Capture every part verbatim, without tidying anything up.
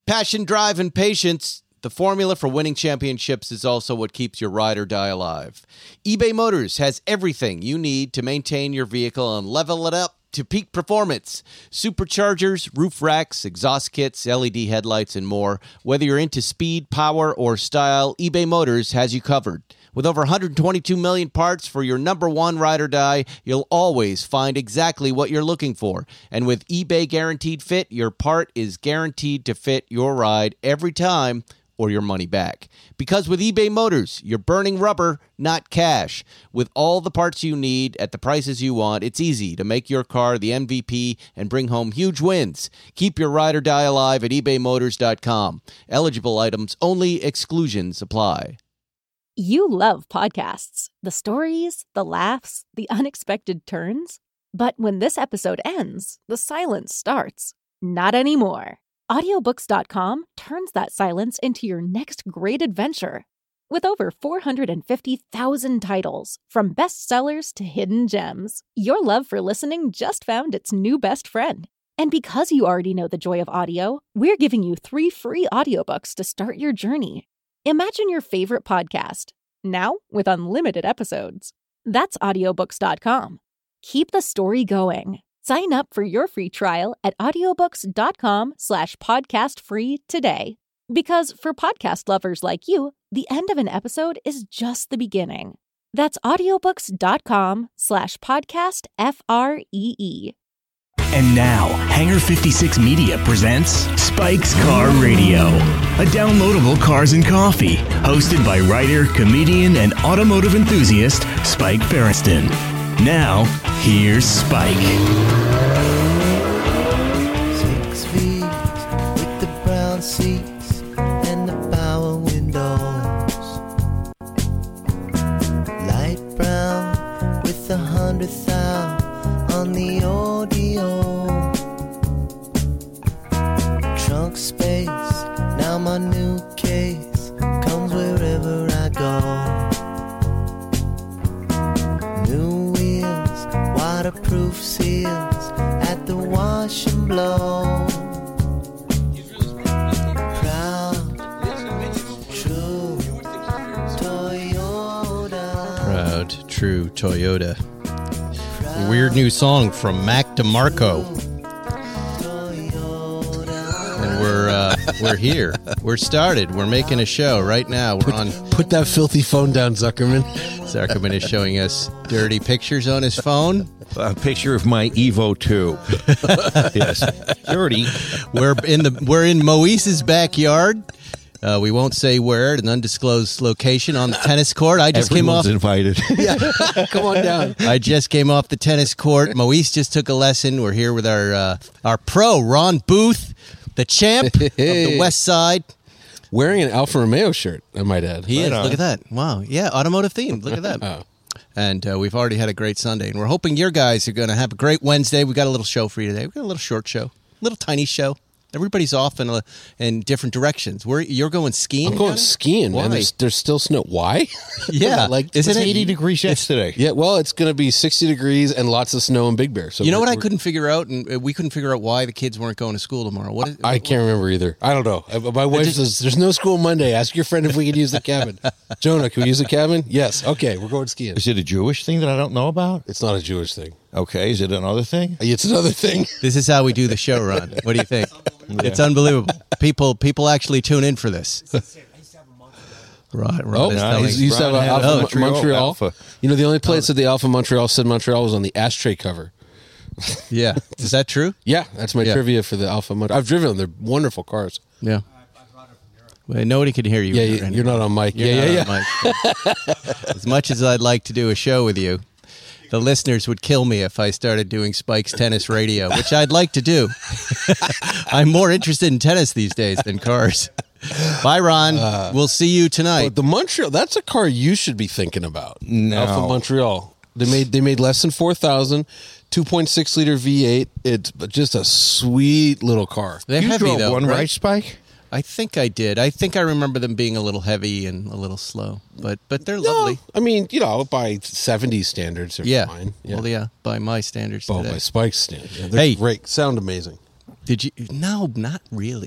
Passion, drive, and patience. The formula for winning championships is also what keeps your ride or die alive. eBay Motors has everything you need to maintain your vehicle and level it up to peak performance. Superchargers, roof racks, exhaust kits, L E D headlights, and more. Whether you're into speed, power, or style, eBay Motors has you covered. With over one hundred twenty-two million parts for your number one ride or die, you'll always find exactly what you're looking for. And with eBay Guaranteed Fit, your part is guaranteed to fit your ride every time, or your money back. Because with eBay Motors, you're burning rubber, not cash. With all the parts you need at the prices you want, it's easy to make your car the M V P and bring home huge wins. Keep your ride or die alive at ebay motors dot com. Eligible items only. Exclusions apply. You love podcasts. The stories, the laughs, the unexpected turns. But when this episode ends, the silence starts. Not anymore. audiobooks dot com turns that silence into your next great adventure. With over four hundred fifty thousand titles, from bestsellers to hidden gems, your love for listening just found its new best friend. And because you already know the joy of audio, we're giving you three free audiobooks to start your journey. Imagine your favorite podcast, now with unlimited episodes. That's audiobooks dot com. Keep the story going. Sign up for your free trial at audiobooks dot com slash podcast free today. Because for podcast lovers like you, the end of an episode is just the beginning. That's audiobooks dot com slash podcast F R E E. And now, Hangar fifty-six Media presents Spike's Car Radio, a downloadable cars and coffee, hosted by writer, comedian, and automotive enthusiast Spike Feresten. Now, here's Spike. Six feet with the brown seats and the power windows. Light brown with a hundred thou on the audio. Trunk space, now my new case comes wherever I go. New wheels, waterproof seals at the wash and blow. Proud, true Toyota. Proud, true Toyota. A weird new song from Mac DeMarco. And we're uh, we're here. We're started. We're making a show right now. We're put, on. Put that filthy phone down, Zuckerman. Zuckerman is showing us dirty pictures on his phone. A picture of my Evo two. Yes, dirty. We're in the we're in Moise's backyard. Uh, we won't say where, at an undisclosed location on the tennis court. I just Everyone's came off. invited. Yeah. Come on down. I just came off the tennis court. Moise just took a lesson. We're here with our uh, our pro, Ron Booth, the champ of the West Side. Wearing an Alfa Romeo shirt, I might add. He Right is. on. Look at that. Wow. Yeah, automotive themed. Look at that. Oh. And uh, we've already had a great Sunday. And we're hoping your guys are going to have a great Wednesday. We've got a little show for you today. We've got a little short show, little tiny show. Everybody's off in a, in different directions. We're, you're going skiing? I'm going Johnny? skiing, man. Why? There's, there's still snow. Why? Yeah. like, Isn't It's it eighty degrees yesterday. yeah, well, it's going to be sixty degrees and lots of snow in Big Bear. So You know we're- what I we're- couldn't figure out? And uh, we couldn't figure out why the kids weren't going to school tomorrow. What is, I can't remember either. I don't know. Uh, My wife just- says, there's no school Monday. Ask your friend if we could use the cabin. Jonah, can we use the cabin? Yes. Okay, we're going skiing. Is it a Jewish thing that I don't know about? It's not a Jewish thing. Okay, is it another thing? It's another thing. This is how we do the show, Ron. What do you think? It's unbelievable. People people actually tune in for this. Right, right. Oh, is no, telling- he's- you used to have Ron a had Alpha a Mo- Montreal. Montreal. Alpha. You know, the only place that the Alpha Montreal said Montreal was on the ashtray cover. Yeah. Is that true? Yeah, that's my Yeah. trivia for the Alpha Montreal. I've driven them. They're wonderful cars. Yeah. Well, nobody can hear you. Yeah, either, you- you're not on mic. You're Yeah, not yeah, on mic. As much as I'd like to do a show with you, the listeners would kill me if I started doing Spike's Tennis Radio, which I'd like to do. I'm more interested in tennis these days than cars. Bye, Ron. Uh, we'll see you tonight. But the Montreal, that's a car you should be thinking about. No. Alpha Montreal. They made they made less than four thousand, two point six liter V eight. It's just a sweet little car. They're You heavy, drove though, one, right? right, Spike? I think I did. I think I remember them being a little heavy and a little slow, but but they're No, lovely. I mean, you know, by seventies standards, they're Yeah. fine. Yeah. Well, yeah, by my standards Oh, today. by Spike's standards. Yeah, they're Hey. great. Sound amazing. Did you? No, not really.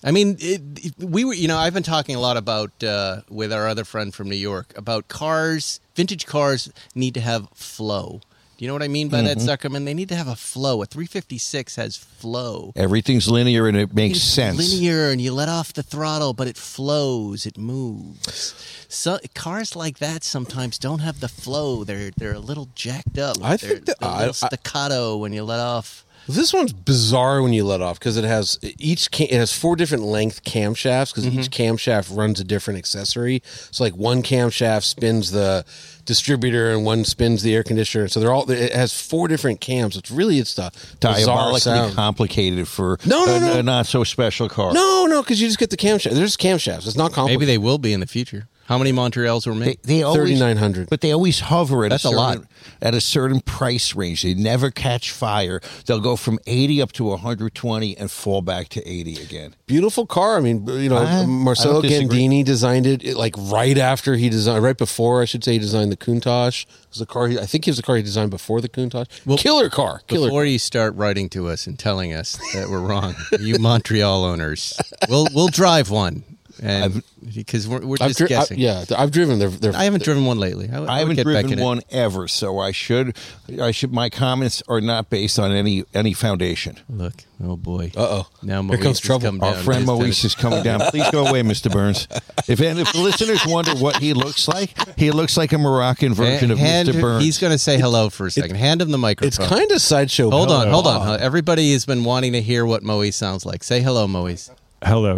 I mean, it, it, we were, you know, I've been talking a lot about, uh, with our other friend from New York, about cars, vintage cars need to have flow. Do you know what I mean by Mm-hmm. that, Zuckerman? They need to have a flow. A three fifty-six has flow. Everything's linear and it makes It's sense. linear, and you let off the throttle, but it flows, it moves. So cars like that sometimes don't have the flow. They're they're a little jacked up. I they're, think that- they're a I- little I- staccato when you let off. This one's bizarre when you let off because it has each cam, it has four different length camshafts because Mm-hmm. each camshaft runs a different accessory. So like one camshaft spins the distributor and one spins the air conditioner. So they're all it has four different cams. It's really it's the bizarre Diabolically sound. complicated for No, no, a, no. a not so special car. No, no, because you just get the camshaft. There's camshafts. It's not Maybe complicated. they will be in the future. How many Montreals were They, made? they always thirty-nine hundred. but they always hover at That's a a certain, lot. at a certain price range. They never catch fire. They'll go from eighty up to one hundred twenty and fall back to eighty again. Beautiful car. I mean, you know, I- I Marcelo don't disagree. Gandini designed it, it like right after he designed, right before I should say, he designed the Countach. It was a car. He, I think it was a car he designed before the Countach. Well, Killer car. Killer. Before you start writing to us and telling us that we're wrong, you Montreal owners, we'll we'll drive one, and because we're, we're I've just dri- I- guessing. yeah, I've driven. They're, they're, I haven't driven one lately. I, would- I I would haven't get back in driven it. one ever, so I should. I should. My comments are not based on any any foundation. Look, oh boy. Uh-oh. Now Here Maurice comes has trouble. come Our down. friend He's done Maurice it. is coming down. Please go away, Mister Burns. If, and if the listeners wonder what he looks like, he looks like a Moroccan version of Hand- Mister Burns. He's going to say hello for a second. Hand him the microphone. it's kind of sideshow. Hold on, Hello. hold on. Uh, Everybody has been wanting to hear what Moise sounds like. Say hello, Moise. Hello.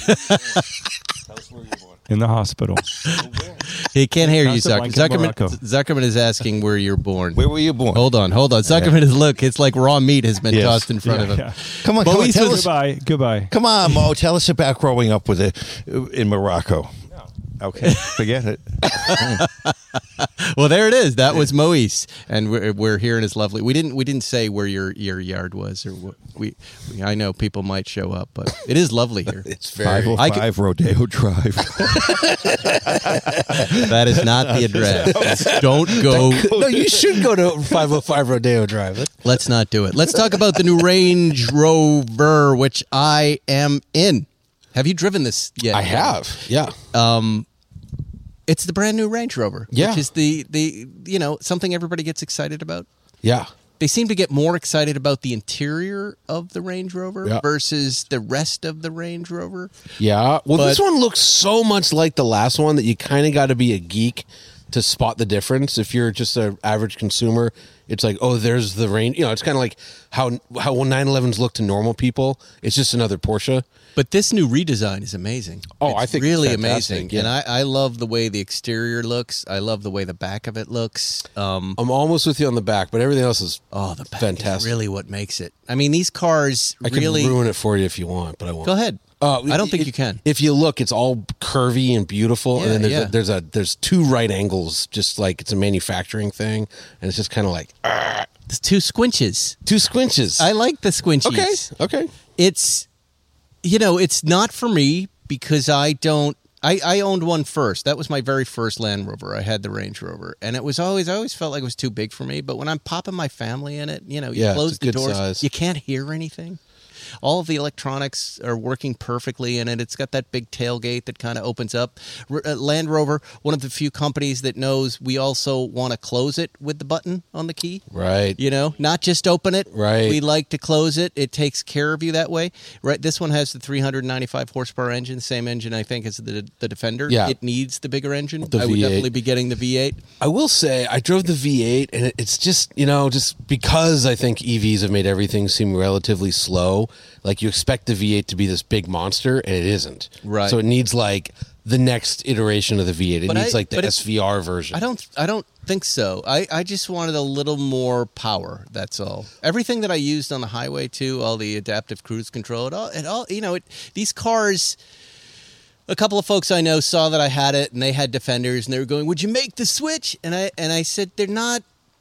In the hospital. He can't hear you, Zuckerman. Casablanca, Zuckerman, Morocco. Zuckerman is asking where you're born. Where were you born? Hold on, hold on. Zuckerman is, look, it's like raw meat has been Yes. tossed in front Yeah, of him. yeah. Come on, come on. Maurice Tell was- us, Goodbye. Goodbye. come on, Mo. Tell us about growing up with it in Morocco. Okay, forget it. Well, there it is. That was Moise, and we're, we're here in his lovely. We didn't we didn't say where your, your yard was, or what we, we. I know people might show up, but it is lovely here. It's very. five oh I could- five Rodeo Drive. That is not the address. Don't go. No, you should go to five oh five Rodeo Drive. Let's not do it. Let's talk about the new Range Rover, which I am in. Have you driven this yet? I have. Yeah. It's the brand new Range Rover, Yeah. which is the the you know something everybody gets excited about. Yeah. They seem to get more excited about the interior of the Range Rover Yeah. versus the rest of the Range Rover. Yeah. Well, But- this one looks so much like the last one that you kind of got to be a geek to spot the difference. If you're just an average consumer, it's like, oh, there's the Range. You know, it's kind of like how how nine elevens look to normal people. It's just another Porsche. But this new redesign is amazing. Oh, It's I think it's really fantastic, amazing, yeah. and I, I love the way the exterior looks. I love the way the back of it looks. Um, I'm almost with you on the back, but everything else is oh, the back fantastic. is really what makes it. I mean, these cars I really. can ruin it for you if you want, but I won't. Go ahead. Uh, I don't think if- you can. If you look, it's all curvy and beautiful, Yeah, and then there's, yeah. a, there's a there's two right angles, just like it's a manufacturing thing, and it's just kind of like ah, There's two squinches. two squinches. I like the squinchies. okay, okay. It's, you know, it's not for me because I don't. I, I owned one first. That was my very first Land Rover. I had the Range Rover, and it was always I always felt like it was too big for me. But when I'm popping my family in it, you know, you Yeah, it's close a the good doors, size. you can't hear anything. All of the electronics are working perfectly in it. It's got that big tailgate that kind of opens up. R- uh, Land Rover, one of the few companies that knows we also want to close it with the button on the key. Right. You know, not just open it. Right. We like to close it. It takes care of you that way. Right. This one has the three hundred ninety-five horsepower engine, same engine I think as the the Defender. Yeah. It needs the bigger engine. The I would V eight. definitely be getting the V eight. I will say I drove the V eight, and it, it's just you know just because I think E Vs have made everything seem relatively slow. Like you expect the V eight to be this big monster, and it isn't. Right. So it needs like the next iteration of the V eight. It But needs I- like the but it- S V R version. I don't I don't think so. I, I just wanted a little more power, that's all. Everything that I used on the highway too, all the adaptive cruise control, it all it all you know, it these cars a couple of folks I know saw that I had it and they had Defenders and they were going, "Would you make the switch?" And I and I said, "They're not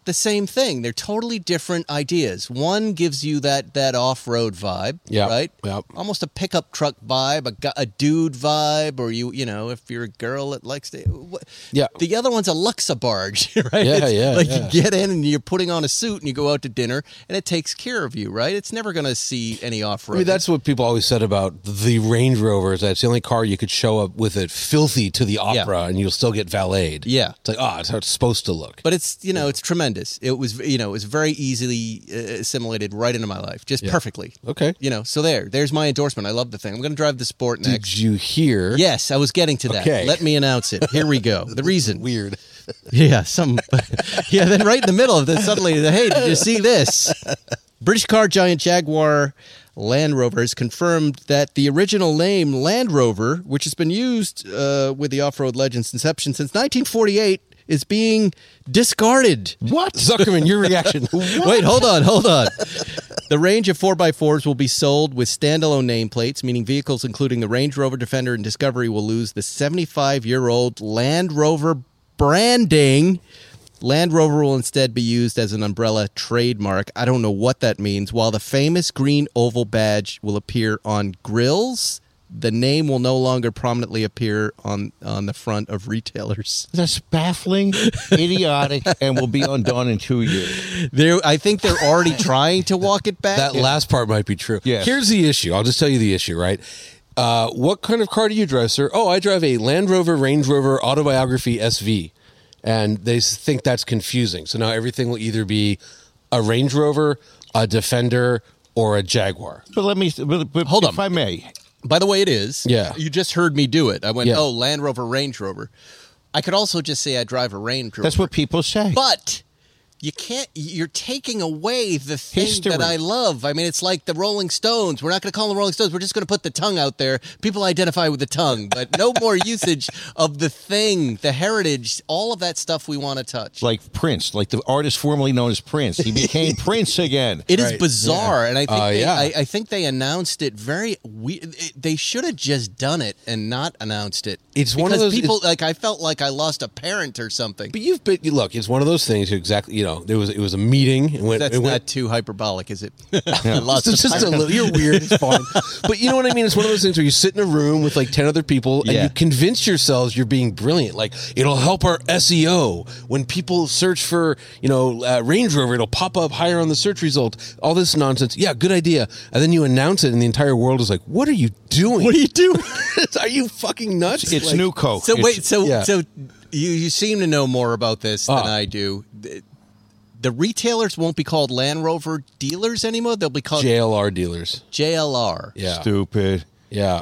the same thing. They're totally different ideas. One gives you that that off-road vibe, Yep, right? yep. Almost a pickup truck vibe, a, gu- a dude vibe, or you you know, if you're a girl that likes to. What, Yeah. The other one's a Luxa barge, right? Yeah, It's yeah, Like yeah. you get in and you're putting on a suit and you go out to dinner and it takes care of you, right? It's never going to see any off-road. I mean, that's what people always said about the Range Rovers. That's the only car you could show up with it filthy to the opera and you'll still get valeted. Yeah. It's like, oh, it's how it's supposed to look. But it's, you know, it's tremendous. It was, you know, it was very easily uh, assimilated right into my life, just perfectly. Okay. You know, so there, there's my endorsement. I love the thing. I'm going to drive the Sport next. Did you hear? Yes, I was getting to that. Okay. Let me announce it. Here we go. The reason. Weird. Yeah, some. Yeah, then right in the middle of this, suddenly, hey, did you see this? British car giant Jaguar Land Rover has confirmed that the original name Land Rover, which has been used uh, with the off-road legend's inception since nineteen forty-eight, is being discarded. What? Zuckerman, your reaction. Wait, hold on, hold on. The range of four by fours will be sold with standalone nameplates, meaning vehicles including the Range Rover, Defender, and Discovery will lose the seventy-five-year-old Land Rover branding. Land Rover will instead be used as an umbrella trademark. I don't know what that means. While the famous green oval badge will appear on grills, the name will no longer prominently appear on, on the front of retailers. That's baffling, idiotic, and will be undone in two years. They're, I think they're already trying to walk it back. That last part might be true. Yes. Here's the issue. I'll just tell you the issue, right? Uh, what kind of car do you drive, sir? Oh, I drive a Land Rover Range Rover Autobiography S V. And they s- think that's confusing. So now everything will either be a Range Rover, a Defender, or a Jaguar. But let me, but, but Hold if on. I may, By the way, it is. Yeah. You just heard me do it. I went, Yeah. oh, Land Rover, Range Rover. I could also just say I drive a Range Rover. that's what people say. But you can't, you're taking away the thing History. that I love. I mean, it's like the Rolling Stones. We're not going to call them the Rolling Stones. We're just going to put the tongue out there. People identify with the tongue, but no more usage of the thing, the heritage, all of that stuff we want to touch. Like Prince, like the artist formerly known as Prince. He became Prince again. It is Right. bizarre, and I think Uh, they, yeah. I, I think they announced it very. We, it, they should have just done it and not announced it. It's one of Because those- people it's- like I felt like I lost a parent or something. But you've been, look, it's one of those things, exactly, you know, there was, it was a meeting. And went, That's it not went, too hyperbolic, is it? I lost It's a just a parent. little, you're weird. It's fine. But you know what I mean? It's one of those things where you sit in a room with like ten other people and Yeah. you convince yourselves you're being brilliant. Like, it'll help our S E O. When people search for, you know, uh, Range Rover, it'll pop up higher on the search result. All this nonsense. Yeah, good idea. And then you announce it and the entire world is like, what are you doing? What do you do? Are you fucking nuts? It's Like, new Coke. So It's- wait, so yeah. so you you seem to know more about this than Ah. I do. The, the retailers won't be called Land Rover dealers anymore. They'll be called J L R dealers. J L R. Yeah. Stupid. Yeah.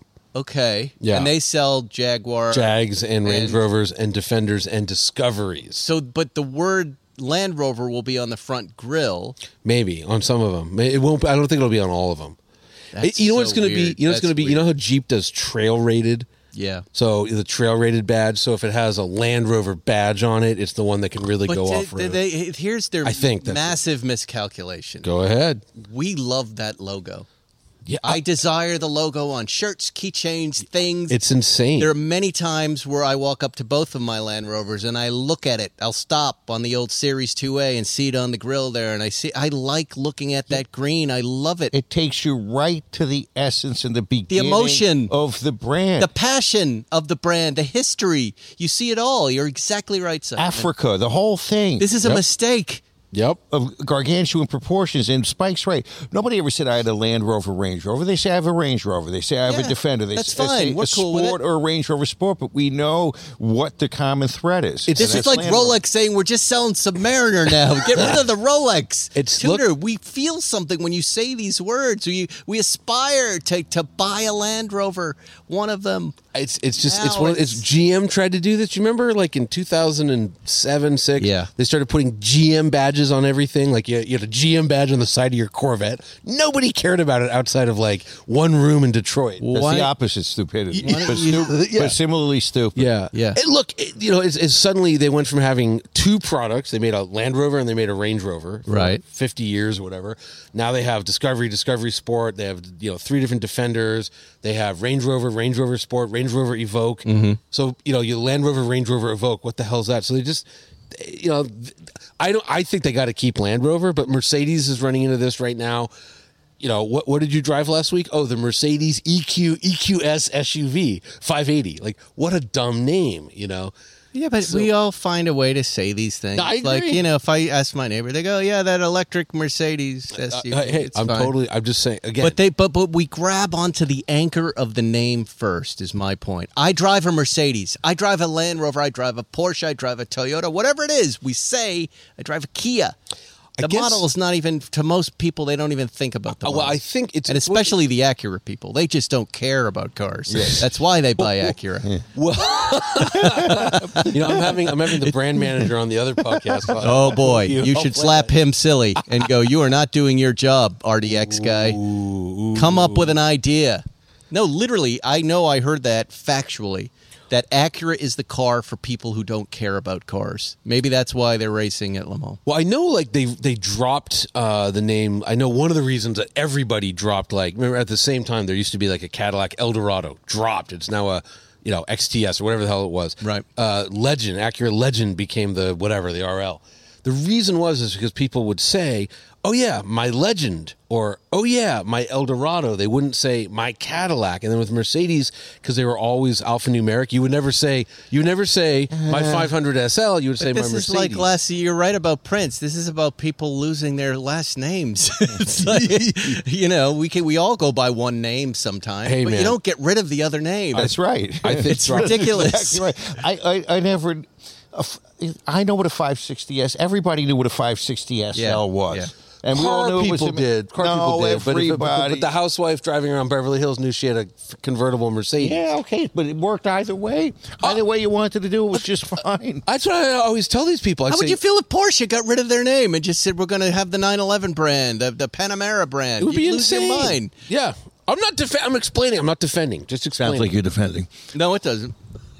Okay. Yeah. And they sell Jaguar. Jags and Range And- Rovers and Defenders and Discoveries. So, but the word Land Rover will be on the front grill. Maybe on some of them. It won't. I don't think it'll be on all of them. That's you know what's so going to be? weird. You know what's That's going to be? You know how Jeep does trail rated? Yeah. So the trail rated badge. So if it has a Land Rover badge on it, it's the one that can really But go they- off road. they- here's their I think that's- massive miscalculation. Go ahead. We love that logo. Yeah, I desire the logo on shirts, keychains, things. it's insane. There are many times where I walk up to both of my Land Rovers and I look at it. I'll stop on the old Series two A and see it on the grill there, and I see. I like looking at that green. I love it. It takes you right to the essence and the beginning emotion. of the brand. The passion of the brand, the history. You see it all. You're exactly right, Simon. Africa, the whole thing. This is a Yep. mistake. Yep. of gargantuan proportions. And Spike's right. Nobody ever said I had a Land Rover Range Rover. They say I have a Range Rover. They say I have Yeah, a Defender. They that's say, they fine. say We're a cool with Sport it. or a Range Rover Sport, but we know what the common thread is. It's- This And is that's like Land Rover. Rolex saying we're just selling Submariner now. Get rid of the Rolex. It's- Tudor, look- we feel something when you say these words. We we aspire to, to buy a Land Rover, one of them. It's it's just it's Now one of, it's it's- G M tried to do this. You remember like in two thousand seven, six Yeah. they started putting G M badges on everything. Like you, you had a G M badge on the side of your Corvette. Nobody cared about it outside of like one room in Detroit. That's Why- the opposite stupidity. Why don't But, you- stu- Yeah. but similarly stupid. Yeah, Yeah. And look, it, you know, it's, it's suddenly they went from having two products. They made a Land Rover and they made a Range Rover, for Right. Fifty years or whatever. Now they have Discovery, Discovery Sport. They have you know three different Defenders. They have Range Rover, Range Rover Sport, Range Rover Evoque. So you know, you Land Rover, Range Rover Evoque. What the hell is that? So they just you know, I don't. I think they got to keep Land Rover, but Mercedes is running into this right now. You know, what what did you drive last week? Oh, the Mercedes E Q E Q S S U V five eighty. Like, what a dumb name, you know. Yeah, but So- we all find a way to say these things. I agree. Like, you know, if I ask my neighbor, they go, "Yeah, that electric Mercedes S U V." Uh, hey, it's I'm fine. totally. I'm just saying again. But they, but but we grab onto the anchor of the name first. Is my point. I drive a Mercedes. I drive a Land Rover. I drive a Porsche. I drive a Toyota. Whatever it is, we say I drive a Kia. The guess- model is not even to most people. They don't even think about the Uh, well, model. I think it's and especially the Acura people. They just don't care about cars. That's why they buy Acura. you know, I'm having I'm having the brand manager on the other podcast. Oh boy, you, I'll should play slap that. him silly and go, "You are not doing your job, R D X guy. Come up with an idea." No, literally, I know I heard that factually. That Acura is the car for people who don't care about cars. Maybe that's why they're racing at Le Mans. Well, I know, like they they dropped uh, the name. I know one of the reasons that everybody dropped. Like, remember at the same time there used to be like a Cadillac Eldorado dropped. It's now a you know X T S or whatever the hell it was. Right. Uh, Legend, Acura Legend became the whatever the R L. The reason was is because people would say, "Oh yeah, my Legend," or "Oh yeah, my Eldorado." They wouldn't say my Cadillac. And then with Mercedes, because they were always alphanumeric, you would never say you would never say my five hundred S L. You would say my This Mercedes. is like last year. You're right about Prince. This is about people losing their last names. It's like, you know, we can we all go by one name sometime, Hey, but man. you don't get rid of the other name. That's right. I think It's ridiculous. Exactly right. I, I, I never. a f- I know what a five sixty S. Everybody knew what a five sixty S L Yeah, was. yeah. And we all Car knew it was people a- did. Car no, people did. But, if it- everybody. but the housewife driving around Beverly Hills knew she had a convertible Mercedes. Yeah, okay, but it worked either way. Either way you wanted to do it was just fine. That's what I always tell these people. I How say, would you feel if Porsche got rid of their name and just said we're going to have the nine eleven brand, the, the Panamera brand? it would be You'd lose insane. your mind. Yeah. I'm not def- I'm explaining. I'm not defending. Just explaining. Sounds like you're defending. No, it doesn't.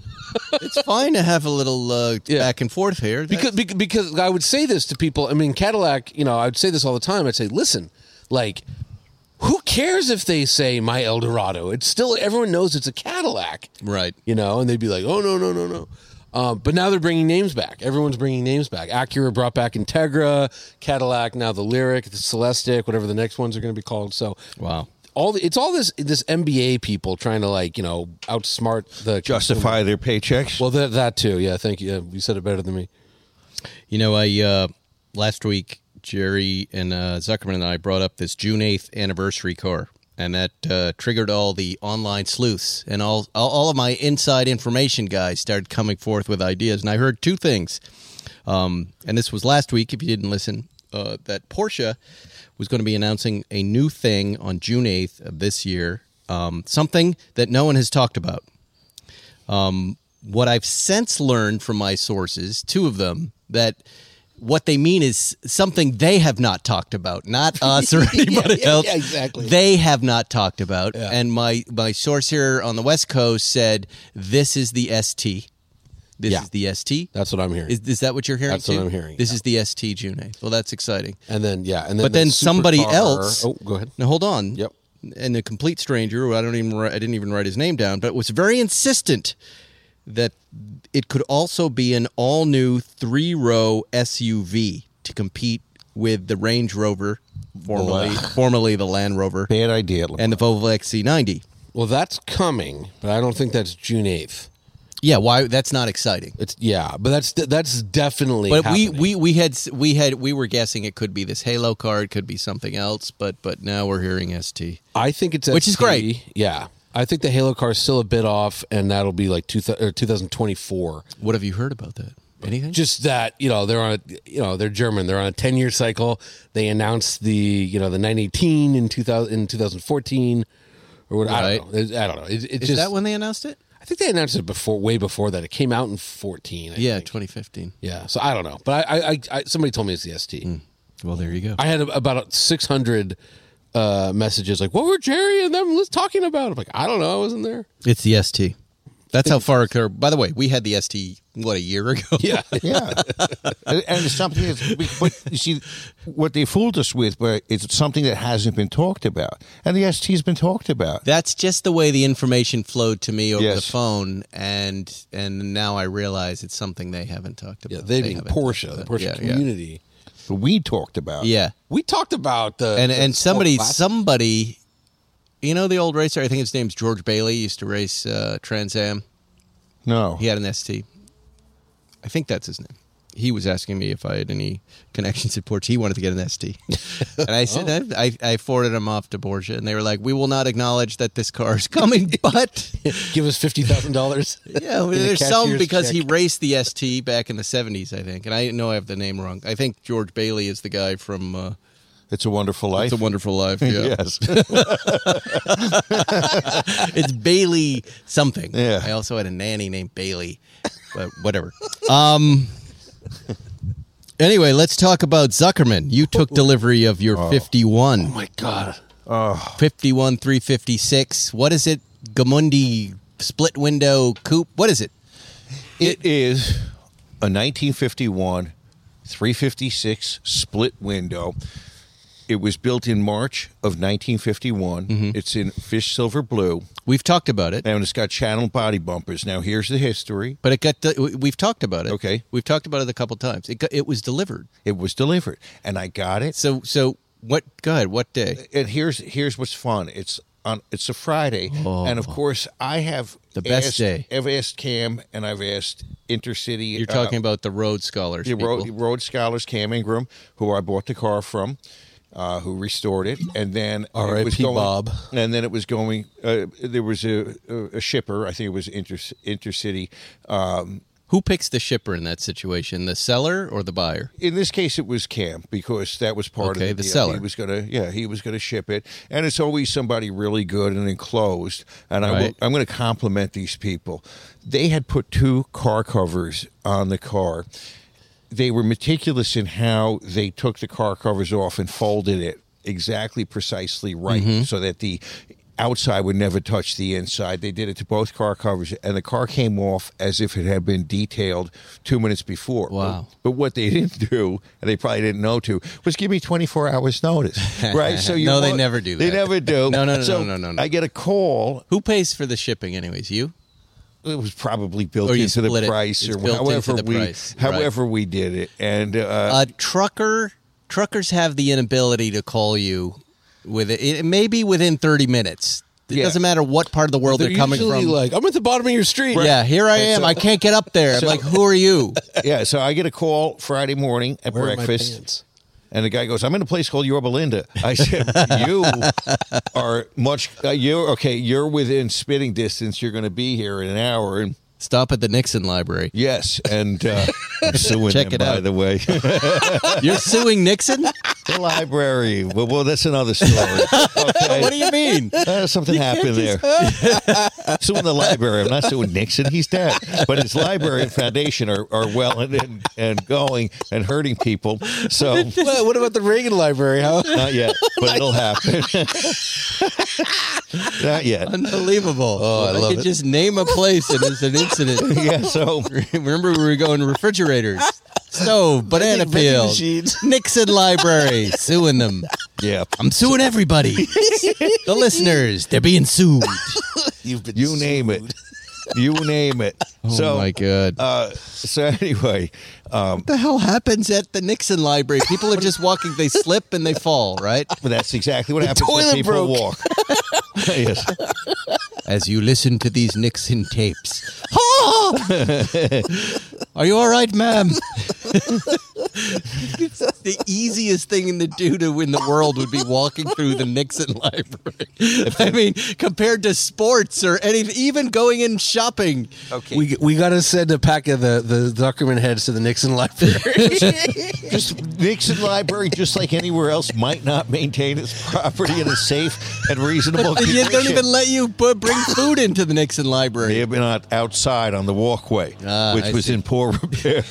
It's fine to have a little uh, Yeah. back and forth here. because bec- because I would say this to people. I mean, Cadillac. You know, I would say this all the time. I'd say, listen, like, who cares if they say my Eldorado? It's still everyone knows it's a Cadillac, Right. you know. And they'd be like, oh no no no no. Um, but now they're bringing names back. Everyone's bringing names back. Acura brought back Integra, Cadillac now the Lyric, the Celestiq, whatever the next ones are going to be called. So Wow. all the, it's all this this M B A people trying to like you know outsmart the Justify their paychecks. Well, that that too. Yeah, thank you. Yeah, you said it better than me. You know, I uh, last week Jerry and uh, Zuckerman and I brought up this June eighth anniversary car, and that uh, triggered all the online sleuths and all, all all of my inside information guys started coming forth with ideas. And I heard two things, um, and this was last week. If you didn't listen, uh, that Porsche was going to be announcing a new thing on June eighth of this year, um, something that no one has talked about. Um, what I've since learned from my sources, two of them, that what they mean is something they have not talked about, not us or anybody yeah, else. yeah, exactly. They have not talked about. Yeah. And my, my source here on the West Coast said, this is the S T. This Yeah. is the S T. That's what I'm hearing. Is, is that what you're hearing? That's what too? I'm hearing, This yeah. is the S T June eighth. Well, that's exciting. and then yeah, and then But the then somebody supercar- else. Oh, go ahead. Now hold on. Yep. And a complete stranger, who I don't even write, I didn't even write his name down, but was very insistent that it could also be an all-new three-row S U V to compete with the Range Rover, formerly formerly the Land Rover, Bad idea. and the Volvo X C ninety. Well, that's coming, but I don't think that's June eighth. Yeah, why? That's not exciting. It's yeah, but that's that's definitely. But we, happening. we we had we had we were guessing it could be this Halo car, it could be something else, but but now we're hearing S T. I think it's Which is S T. great. Yeah, I think the Halo car is still a bit off, and that'll be like two thousand twenty-four. What have you heard about that? Anything? Just that you know they're on a you know they're German. They're on a ten year cycle. They announced the you know the nine eighteen in two thousand in two thousand fourteen or what I don't know. It- I don't know. It, it Is just that when they announced it? I think they announced it before, way before that. It came out in fourteen. I Yeah, think. twenty fifteen. Yeah. So I don't know, but I, I, I somebody told me it's the S T. Well, there you go. I had about six hundred uh, messages like, "What were Jerry and them talking about?" I'm like, I don't know. I wasn't there. It's the S T. That's how far it could. By the way, we had the S T, what, a year ago? Yeah. Yeah, and and it's something that's, but you see, what they fooled us with, but it's something that hasn't been talked about, and the S T's been talked about. That's just the way the information flowed to me over Yes. the phone, and and now I realize it's something they haven't talked about. Yeah, they being haven't Porsche, talked the about Porsche it. Yeah, community. But we talked about. Yeah, We talked about the and the and small somebody classic. somebody, you know, the old racer. I think his name's George Bailey. Used to race uh, Trans Am. No. He had an S T. I think that's his name. He was asking me if I had any connections at Porsche. He wanted to get an S T. And I said, I, I forwarded him off to Porsche, and they were like, we will not acknowledge that this car is coming, but... Give us fifty thousand dollars. Yeah, well, In a there's some cashier's because he check. raced the S T back in the seventies, I think. And I know I have the name wrong. I think George Bailey is the guy from uh, It's a Wonderful Life. It's a Wonderful Life. Yeah. Yes. It's Bailey something. Yeah. I also had a nanny named Bailey, but whatever. Um. Anyway, let's talk about Zuckerman. You took delivery of your fifty-one. Oh my god. fifty-one three fifty-six. What is it? Gamundi split window coupe. What is it? It is a nineteen fifty-one three fifty-six split window. It was built in March of nineteen fifty-one. Mm-hmm. It's in fish silver blue, We've talked about it, and it's got channel body bumpers. Now, here's the history. but it got. De- we've talked about it. Okay. We've talked about it a couple times. It got, it was delivered. It was delivered, and I got it. So so what? Go ahead. What day? And here's here's what's fun. It's on. It's a Friday, and of course, I have Oh. The best asked, day. I've asked Cam, and I've asked Intercity. You're talking about the Road Scholars. the people. road, road scholars, Cam Ingram, who I bought the car from, uh, who restored it, and then R I P it was going, Bob. And then it was going. Uh, there was a, a, a shipper. I think it was Inter, Intercity. Um, Who picks the shipper in that situation? The seller or the buyer? in this case, it was Cam because that was part Okay, of the the, deal. seller. He was gonna, yeah, he was gonna ship it, and it's always somebody really good and enclosed. And I will, Right. I'm going to compliment these people. They had put two car covers on the car. They were meticulous in how they took the car covers off and folded it exactly, precisely right, Mm-hmm. so that the outside would never touch the inside. They did it to both car covers, and the car came off as if it had been detailed two minutes before. Wow. But, but what they didn't do, and they probably didn't know to, was give me twenty-four hours notice. Right? So you No, they want- never do They that. never do. No, no, no, so no, no, no, no. I get a call. Who pays for the shipping, anyways? You? It was probably built Or you into the split it. price, It's or built however into the we, price. Right. however we did it. And uh, A trucker. Truckers have the inability to call you with it. It may be within thirty minutes. It Yeah. doesn't matter what part of the world they're, They're coming usually from. like, I'm at the bottom of your street. Yeah, here I am. so- I can't get up there. I'm so- like, who are you? yeah, so I get a call Friday morning at Where are my breakfast. pants? And the guy goes, "I'm in a place called Yorba Linda." I said, "You are much. Uh, you're okay. You're within spitting distance. You're going to be here in an hour." And Stop at the Nixon Library. yes, and uh, I'm suing Check them, it by out. the way. You're suing Nixon? The library. Well, well, that's another story. Okay. What do you mean? Uh, something happened there. Suing the library. I'm not suing Nixon. He's dead. But his library and foundation are, are well and, and, and going and hurting people. So Well, what about the Reagan Library, huh? not yet, but it'll happen. Not yet. Unbelievable. Oh, I love could it. just name a place and it's an incident. Yeah, so Remember we were going refrigerators, stove, banana Vending peel, machines. Nixon Library, suing them. yeah, I'm suing everybody. The listeners, they're being sued. You've been you name it. You name it. Oh so, my God. Uh, so anyway, um, What the hell happens at the Nixon Library? People are just walking, they slip and they fall, right? but that's exactly what happens when toilet people broke. walk. Yes. As you listen to these Nixon tapes. Are you all right, ma'am? It's the easiest thing to do to in the world would be walking through the Nixon Library. I mean, compared to sports or anything, even going in shopping. Okay. We we got to send a pack of the, the Zuckerman heads to the Nixon Library. Just Nixon Library, just like anywhere else, might not maintain its property in a safe and reasonable And condition. yet don't even let you put, bring food into the Nixon They Library. have been out- outside on the walkway, Ah, which I was see. in poor repair.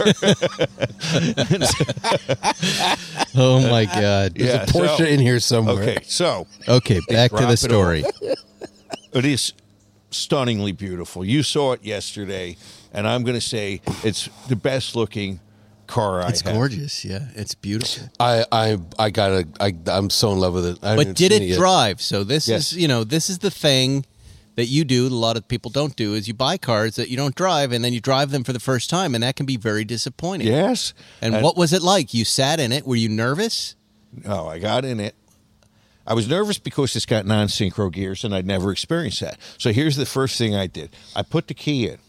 Oh, my God. Yeah, Porsche so- in here somewhere. Okay, so Okay, back to drop the it story. it is stunningly beautiful. You saw it yesterday, and I'm going to say it's the best looking car I It's have. gorgeous. Yeah, it's beautiful. I I I gotta. I I'm so in love with it. I haven't But even did seen it yet. drive? So this Yes. is, you know, this is the thing that you do. A lot of people don't do is you buy cars that you don't drive, and then you drive them for the first time, and that can be very disappointing. Yes. And what was it like? You sat in it. Were you nervous? No, I got in it. I was nervous because it's got non-synchro gears, and I'd never experienced that. So here's the first thing I did. I put the key in.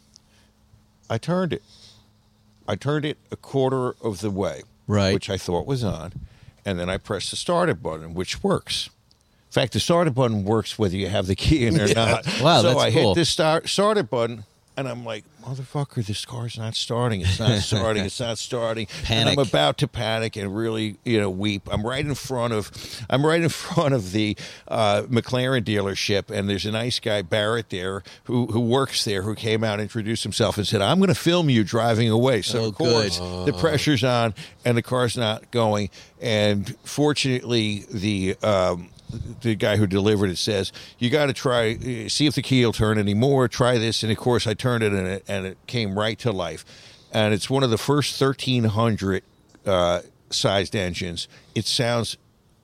I turned it. I turned it a quarter of the way, Right. which I thought was on, and then I pressed the starter button, which works. In fact, the starter button works whether you have the key in or not. Wow, so that's I cool. hit the start starter button, and I'm like, motherfucker, this car's not starting. It's not starting. It's not starting. Panic. And I'm about to panic and really, you know, weep. I'm right in front of, I'm right in front of the uh, McLaren dealership, and there's a nice guy, Barrett, there who who works there, who came out, introduced himself, and said, "I'm going to film you driving away." So Oh, of course, good. the pressure's on, and the car's not going. And fortunately, the um, the guy who delivered it says, you got to try, see if the key will turn anymore. Try this. And of course, I turned it and it, and it came right to life. And it's one of the first thirteen hundred uh, sized engines. It sounds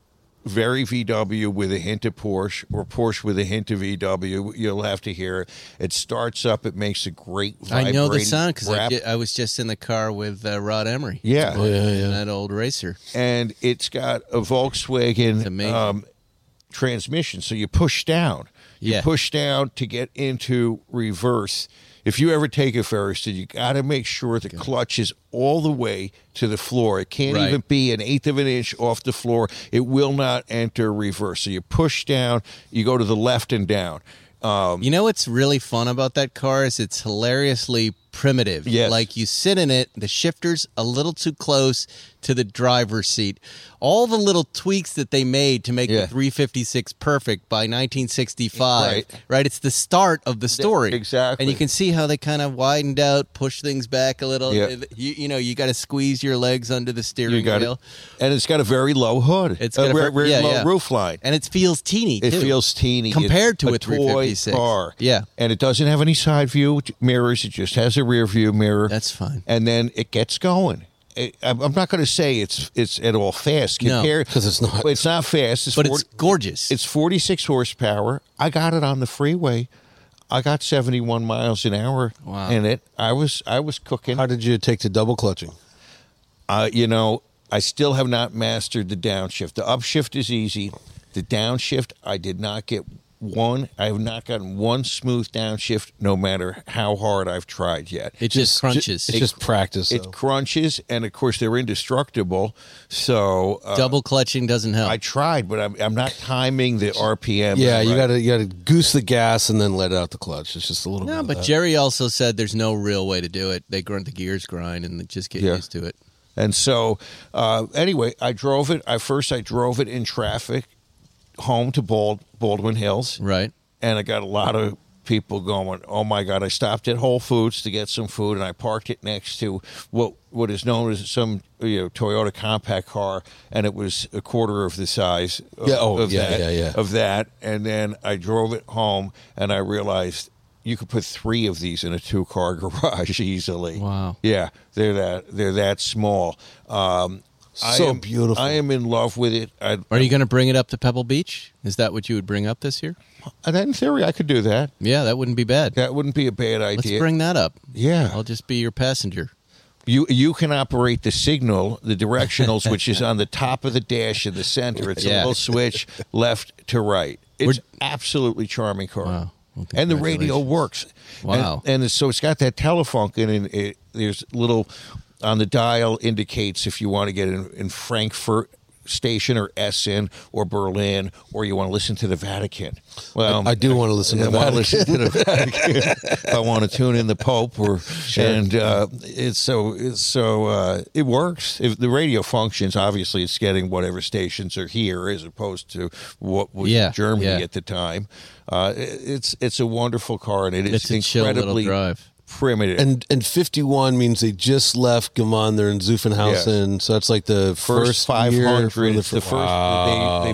very V W with a hint of Porsche, or Porsche with a hint of V W. You'll have to hear it. It starts up. It makes a great vibrating I know the sound because I, rap. di- I was just in the car with uh, Rod Emery. Yeah. Oh, yeah, yeah. That old racer. And it's got a Volkswagen It's amazing. um, transmission. So you push down. You Yeah. push down to get into reverse. If you ever take a Ferris, you got to make sure the clutch is all the way to the floor. It can't Right. even be an eighth of an inch off the floor. It will not enter reverse. So you push down, you go to the left and down. Um, You know what's really fun about that car is it's hilariously primitive. Yes. Like you sit in it, the shifter's a little too close to the driver's seat. All the little tweaks that they made to make Yeah. the three fifty-six perfect by nineteen sixty-five, Right. right? It's the start of the story. exactly. And you can see how they kind of widened out, pushed things back a little. Yeah. You, you know, you got to squeeze your legs under the steering you got wheel. it. And it's got a very low hood. It's a got a very, ver- very yeah, low yeah. roof line. And it feels teeny, It too. feels teeny Compared to It's a three fifty-six. car. Yeah. And it doesn't have any side view mirrors. It just has a rear view mirror. That's fine. And then it gets going. It, I'm I'm not going to say it's it's at all fast No. compared 'Cause it's not. It's not fast. It's But forty, it's gorgeous. it's forty-six horsepower. I got it on the freeway. I got seventy-one miles an hour Wow. in it. I was I was cooking. How did you take to double clutching? Uh, you know, I still have not mastered the downshift. The upshift is easy. The downshift, I did not get one. I have not gotten one smooth downshift, no matter how hard I've tried yet. it just crunches. It's just practice. It though. crunches, and of course they're indestructible. So uh, Double clutching doesn't help. I tried, but I'm, I'm not timing the R P M. Yeah, you right. gotta you gotta goose the gas and then let out the clutch. It's just a little bit. no, of but that. Jerry also said there's no real way to do it. They grunt the gears grind and they just get Yeah. used to it. And so, uh, anyway, I drove it. I first I drove it in traffic home to Bald, Baldwin Hills. Right. And I got a lot of people going, oh my God. I stopped at Whole Foods to get some food, and I parked it next to what what is known as some you know Toyota compact car, and it was a quarter of the size of, Yeah, oh, of yeah, that, yeah, yeah. of that. And then I drove it home, and I realized you could put three of these in a two-car garage easily. Wow. Yeah, they're that they're that small. Um, I So am- beautiful. I am in love with it. I, Are you going to bring it up to Pebble Beach? Is that what you would bring up this year? and in theory, I could do that. Yeah, that wouldn't be bad. That wouldn't be a bad Let's idea. bring that up. yeah, I'll just be your passenger. You you can operate the signal, the directionals, which is on the top of the dash in the center. It's a Yeah. little switch left to right. It's We're- absolutely charming car. Wow. Well, And the radio congratulations. works. Wow. And, and so it's got that telefunken, and it, there's little on the dial indicates if you want to get in, in Frankfurt station or Essen or Berlin, or you want to listen to the Vatican. Well, I do want to listen I to the want to Vatican. listen to the Vatican. I want to tune in the Pope, or and uh, it's so it's so uh, it works. If the radio functions, obviously it's getting whatever stations are here, as opposed to what was Yeah, Germany yeah. at the time. Uh, it- it's it's a wonderful car, and it is It's a chill little incredibly drive. primitive. And and fifty-one means they just left Gammon. They're in Zuffenhausen, so that's like the first first five year hundred, for the, it's the first. Wow. They, they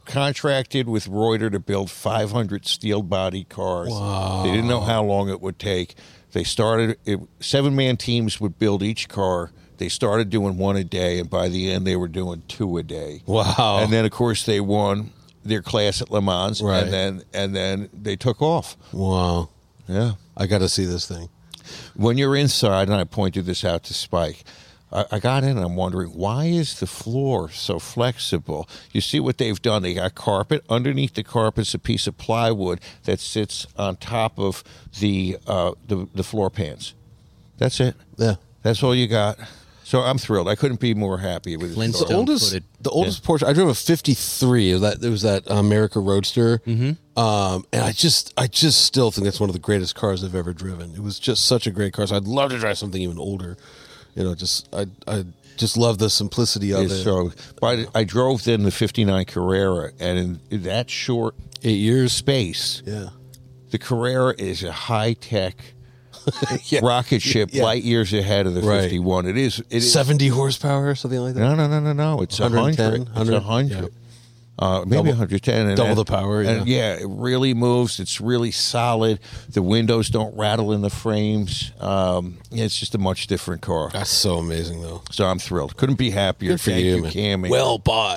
contracted with Reuter to build five hundred steel-bodied cars. Wow. They didn't know how long it would take. They started, it, seven-man teams would build each car. They started doing one a day, and by the end, they were doing two a day. Wow. And then, of course, they won their class at Le Mans, right. and then and then they took off. Wow. Yeah. I got to see this thing. When you're inside, and I pointed this out to Spike, I, I got in and I'm wondering, why is the floor so flexible? You see what they've done? They got carpet. Underneath the carpet's a piece of plywood that sits on top of the uh, the, the floor pans. That's it. Yeah. That's all you got. So I'm thrilled. I couldn't be more happy with it. The oldest, the oldest yeah. Porsche. I drove a fifty-three. It was that, it was that America Roadster, mm-hmm. um, and I just, I just still think that's one of the greatest cars I've ever driven. It was just such a great car. So I'd love to drive something even older. You know, just I, I just love the simplicity of yeah, it. So, but I drove then the fifty-nine Carrera, and in that short eight years space, yeah, the Carrera is a high tech. yeah. rocket ship yeah. light years ahead of the right. fifty-one. It is, it is seventy horsepower or something like that. No, no, no, no, no. It's a hundred. It's a hundred. Yeah. Uh, maybe one hundred ten. And double and, the power. Yeah. And yeah, it really moves. It's really solid. The windows don't rattle in the frames. Um, yeah, it's just a much different car. That's so amazing, though. So I'm thrilled. Couldn't be happier. Good for Thank you, you, man. Cammy. Well bought.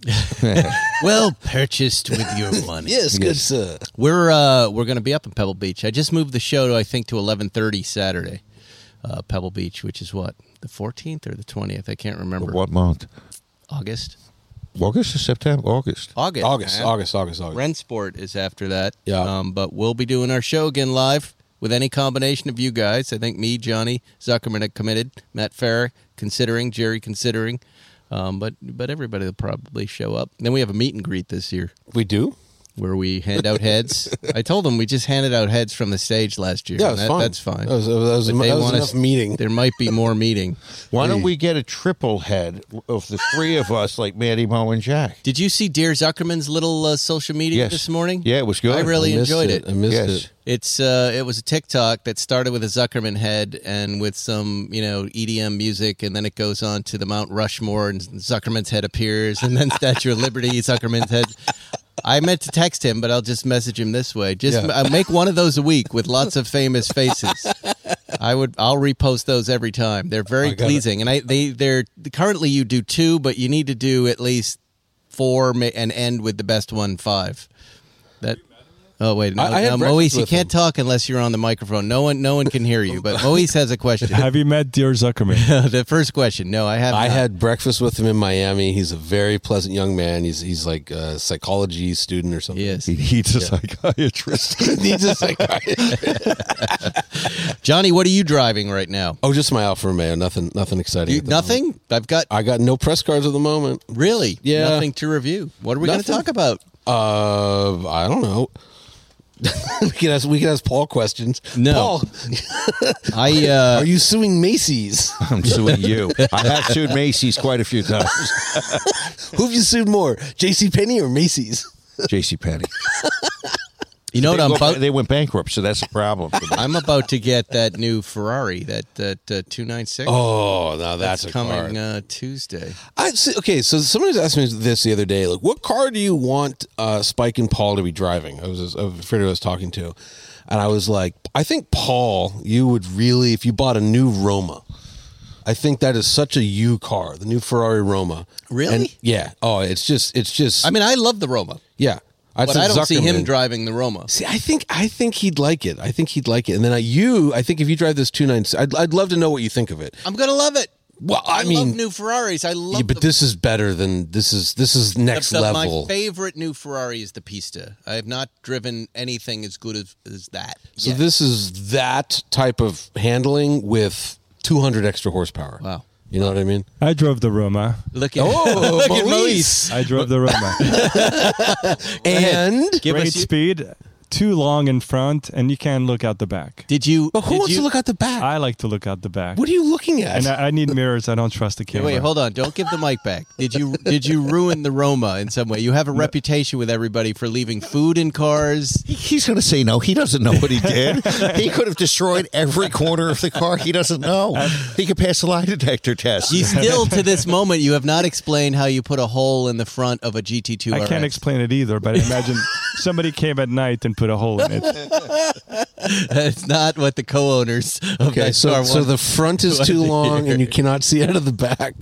Well purchased with your money. Yes, good sir. We're uh, we're going to be up in Pebble Beach. I just moved the show to I think to eleven thirty Saturday. Uh, Pebble Beach, which is what, the fourteenth or the twentieth? I can't remember. What month? August. August or September? August. August. August. man. August. August. August. Rensport is after that. Yeah. Um, but we'll be doing our show again live with any combination of you guys. I think me, Johnny Zuckerman are committed. Matt Farah considering. Jerry considering. Um, but but everybody will probably show up. Then we have a meet and greet this year We do? where we hand out heads. I told them we just handed out heads from the stage last year. Yeah, and that's that, fine. That's fine. That was, that was, But they that was want enough us- meeting. There might be more meeting. Why don't we get a triple head of the three of us like Maddie, Mo, and Jack? Did you see Dear Zuckerman's little uh, social media Yes. this morning? Yeah, it was good. I really I missed enjoyed it. it. I missed Yes. it. It's uh, it was a TikTok that started with a Zuckerman head and with some you know E D M music, and then it goes on to the Mount Rushmore, and Zuckerman's head appears, and then Statue of Liberty, Zuckerman's head. I meant to text him, but I'll just message him this way. Just Yeah. uh, make one of those a week with lots of famous faces. I would. I'll repost those every time. They're very I got pleasing, and I they they're currently you do two, but you need to do at least four ma- and end with the best one five. That. Oh wait, no, I- I had no, breakfast Moise, you with can't him. talk unless you're on the microphone. No one, no one can hear you. But Moise has a question. Have you met Dear Zuckerman? The first question. No, I have. I not. had breakfast with him in Miami. He's a very pleasant young man. He's he's like a psychology student or something. Yes, He needs a psychiatrist. He needs a psychiatrist. Johnny. What are you driving right now? Oh, just my Alfa Romeo. Nothing nothing exciting. You, at the moment. nothing. I've got I got no press cards at the moment. really Yeah. nothing to review. What are we going to Nothing. talk about? Uh, I don't know. we can ask we can ask Paul questions. No. Paul, I uh, are you suing Macy's? I'm suing you. I have sued Macy's quite a few times. Who have you sued more, J C Penney or Macy's? JCPenney. you know what They, I'm go- about. they went bankrupt, so that's a problem. for them. I'm about to get that new Ferrari, that that uh, two ninety-six. Oh, now that's, a coming car. uh, Tuesday. I see, okay, so somebody asked me this the other day. Like, what car do you want uh, Spike and Paul to be driving? I was, I was afraid I was talking to, and I was like, I think Paul, you would really, if you bought a new Roma, I think that is such a you car, the new Ferrari Roma. Really? And, yeah. Oh, it's just, it's just. I mean, I love the Roma, yeah. I'd but say I don't see him Zuckerman- driving the Roma. See, I think I think he'd like it. I think he'd like it. And then I, you, I think if you drive this two ninety-six, I'd, I'd love to know what you think of it. I'm gonna love it. Well, I, I, mean, love new Ferraris. I love. yeah, but the, this is better than this is. This is next the- the- level. My favorite new Ferrari is the Pista. I have not driven anything as good as, as that. So yet. this is that type of handling with two hundred extra horsepower. Wow. You know what I mean? I drove the Roma. Look at, Oh, look at Maurice. Maurice. I drove the Roma. And Give Great us your- speed. too long in front, and you can't look out the back. Did you? But who did wants you, to look out the back? I like to look out the back. What are you looking at? And I, I need mirrors. I don't trust the Wait, camera. wait, hold on. Don't give the mic back. Did you did you ruin the Roma in some way? You have a reputation with everybody for leaving food in cars. He- He's going to say no. He doesn't know what he did. He could have destroyed every corner of the car. He doesn't know. He could pass a lie detector test. You still, to this moment, you have not explained how you put a hole in the front of a G T two R X. I can't explain it either, but imagine somebody came at night and put a hole in it. That's not what the co-owners of okay, that so car so want. the front is too long, and you cannot see out of the back.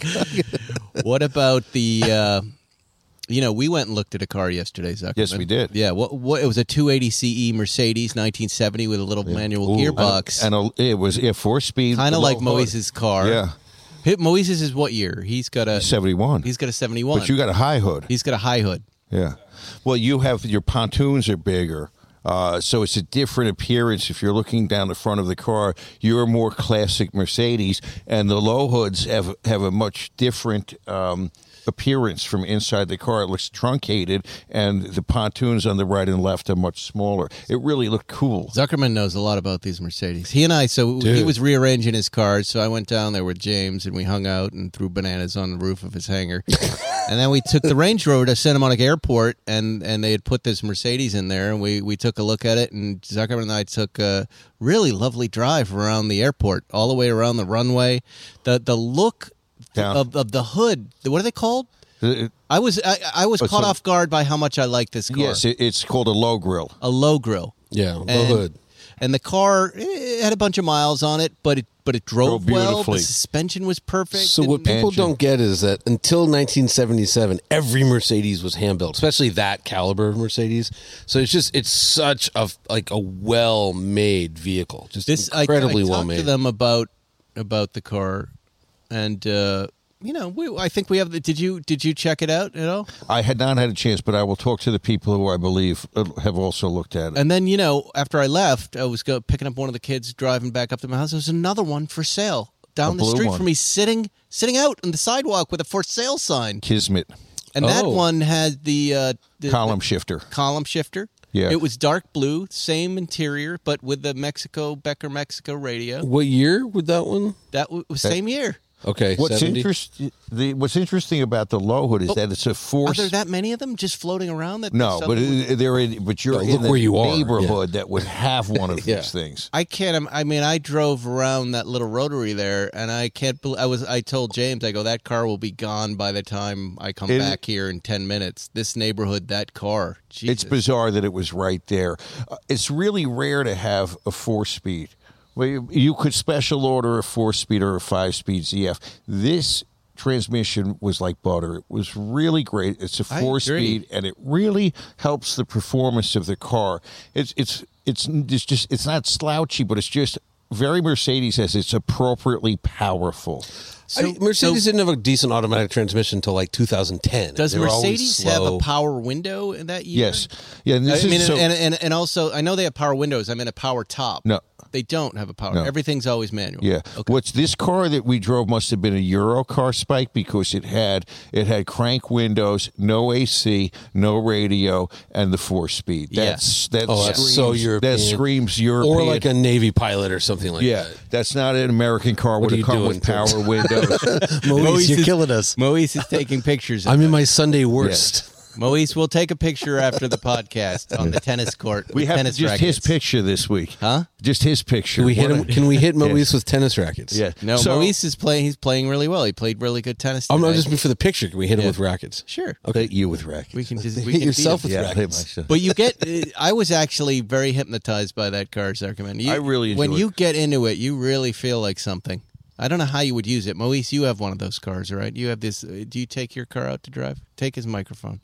What about the? Uh, you know, we went and looked at a car yesterday, Zuckerman. Yes, we did. Yeah, what? What? It was a two eighty C E Mercedes, nineteen seventy, with a little manual gearbox, And a, it was yeah, four speed. kind of low like hood. Moise's car. Yeah, Hey, Moise's is what year? He's got a seventy-one. He's got a seventy-one. But you got a high hood. He's got a high hood. Yeah. Well, you have your pontoons are bigger. Uh, so it's a different appearance. If you're looking down the front of the car, you're a more classic Mercedes, and the low hoods have have a much different um, appearance from inside the car. It looks truncated, and the pontoons on the right and left are much smaller. It really looked cool. Zuckerman knows a lot about these Mercedes. He and I, so he Dude. was rearranging his cars, so I went down there with James, and we hung out and threw bananas on the roof of his hangar. And then we took the Range Rover to Santa Monica Airport, and, and they had put this Mercedes in there, and we, we took a look at it, and Zuckerman and I took a really lovely drive around the airport, all the way around the runway. The the look Yeah. of, of the hood, what are they called? Uh, I was I, I was Oh, caught so- off guard by how much I like this car. Yes, it, it's called a low grill. A low grill. Yeah, low And- hood. And the car it had a bunch of miles on it, but it but it drove, Drove well. The beautifully. suspension was perfect. So what and- people engine. don't get is that until nineteen seventy-seven, every Mercedes was hand built, especially that caliber of Mercedes. So it's just it's such a like a well made vehicle, just this I- incredibly I, well talked made. to them about about the car, and uh, you know, we, I think we have. The, did you did you check it out at all? I had not had a chance, but I will talk to the people who I believe uh, have also looked at it. And then you know, after I left, I was go, picking up one of the kids driving back up to my house. There was another one for sale down A the blue street one. from me, sitting sitting out on the sidewalk with a for sale sign. Kismet And that Oh. one had the, uh, the column shifter. column shifter. Yeah. It was dark blue, same interior, but with the Mexico Becker Mexico radio. What year would that one? That w- was same year. Okay, What's seventy? interesting? The what's interesting about the low hood is Oh, that it's a Are force. there that many of them just floating around? That no, but suddenly- it, they're in, but you're No, in look the where you are, neighborhood that would have one of Yeah. these things. I can't. im- I mean, I drove around that little rotary there, and I can't. bel I was. I told James, I go, that car will be gone by the time I come It- back here in ten minutes. This neighborhood, that car. Jesus. It's bizarre that it was right there. Uh, it's really rare to have a four-speed. Well, you, you could special order a four-speed or a five-speed Z F. This transmission was like butter. It was really great. It's a I four-speed, and it really helps the performance of the car. It's it's it's it's just it's not slouchy, but it's just very Mercedes as it's appropriately powerful. So- I- Mercedes so- didn't have a decent automatic transmission until like two thousand ten. Does They were always Mercedes have a slow. power window in that year? Yes, yeah. And I this mean, is so, and, and and also, I know they have power windows. I mean, a power top. No. they don't have a power. No. Everything's always manual. Yeah. Okay. What's this car that we drove must have been a Euro car, Spike, because it had it had crank windows, no A C, no radio, and the four speed. Yeah. That's that Oh, that's screams, so European. That screams European. Or like a Navy pilot or something like yeah, that. that's not an American car What with are a you car doing, with power Tim? windows. Moise, you're is- killing us. Moise is taking pictures. Of I'm in that. my Sunday worst. Moise, we'll take a picture after the podcast on the tennis court. we with have tennis just his rackets. picture this week. Huh? Just his picture. Can we hit What him? a- Can we hit Moise with tennis rackets? Yeah. No, So- Moise is playing. He's playing really well. He played really good tennis. I'm not today. just mean for the picture. Can we hit him Yeah. with rackets? Sure. Hit you with rackets. We can just we Hit can yourself beat with him. yeah, I hit rackets. myself. But you get. uh, I was actually very hypnotized by that car, Zuckerman. You, I really when enjoy you it. get into it, you really feel like something. I don't know how you would use it, Moise. You have one of those cars, right? You have this. Uh, do you take your car out to drive? Take his microphone.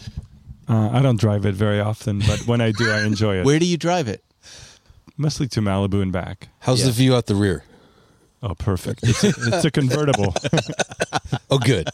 Uh, I don't drive it very often, but when I do, I enjoy it. Where do you drive it? Mostly to Malibu and back. How's Yeah. the view out the rear? Oh, perfect. It's a, it's a convertible. Oh, good.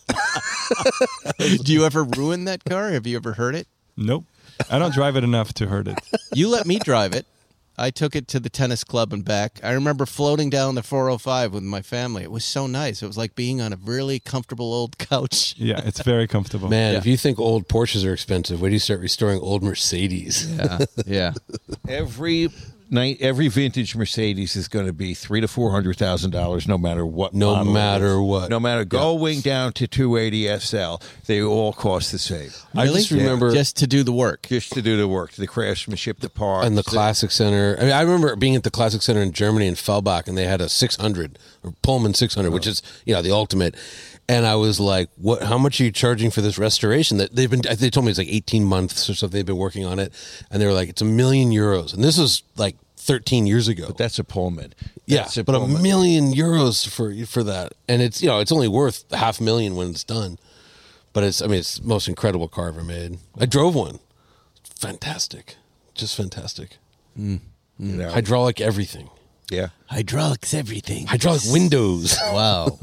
Do you ever ruin that car? Have you ever hurt it? Nope. I don't drive it enough to hurt it. You let me drive it. I took it to the tennis club and back. I remember floating down the four oh five with my family. It was so nice. It was like being on a really comfortable old couch. Yeah, it's very comfortable. Man, Yeah. if you think old Porsches are expensive, wait do you start restoring old Mercedes? Yeah, yeah. Every night, every vintage Mercedes is going to be three to four hundred thousand dollars, no matter what. No model it matter is. what. No matter going down to two eighty S L, they all cost the same. I just remember Just to do the work. Just to do the work, the craftsmanship, the parts, and the Classic Center. I mean, I remember being at the Classic Center in Germany in Fellbach, and they had a six hundred or Pullman six hundred, which is you know the ultimate. And I was like, "What? How much are you charging for this restoration?" That they've been. They told me it's like eighteen months or something. They've been working on it, and they were like, "It's a million euros." And this was like thirteen years ago. But that's a Pullman. Yeah, That's a but Pullman. a million euros for for that, and it's you know it's only worth half a million when it's done. But it's I mean it's the most incredible car ever made. I drove one, fantastic, just fantastic. You know, Hydraulic everything, yeah. Hydraulics, everything. hydraulic windows. Wow.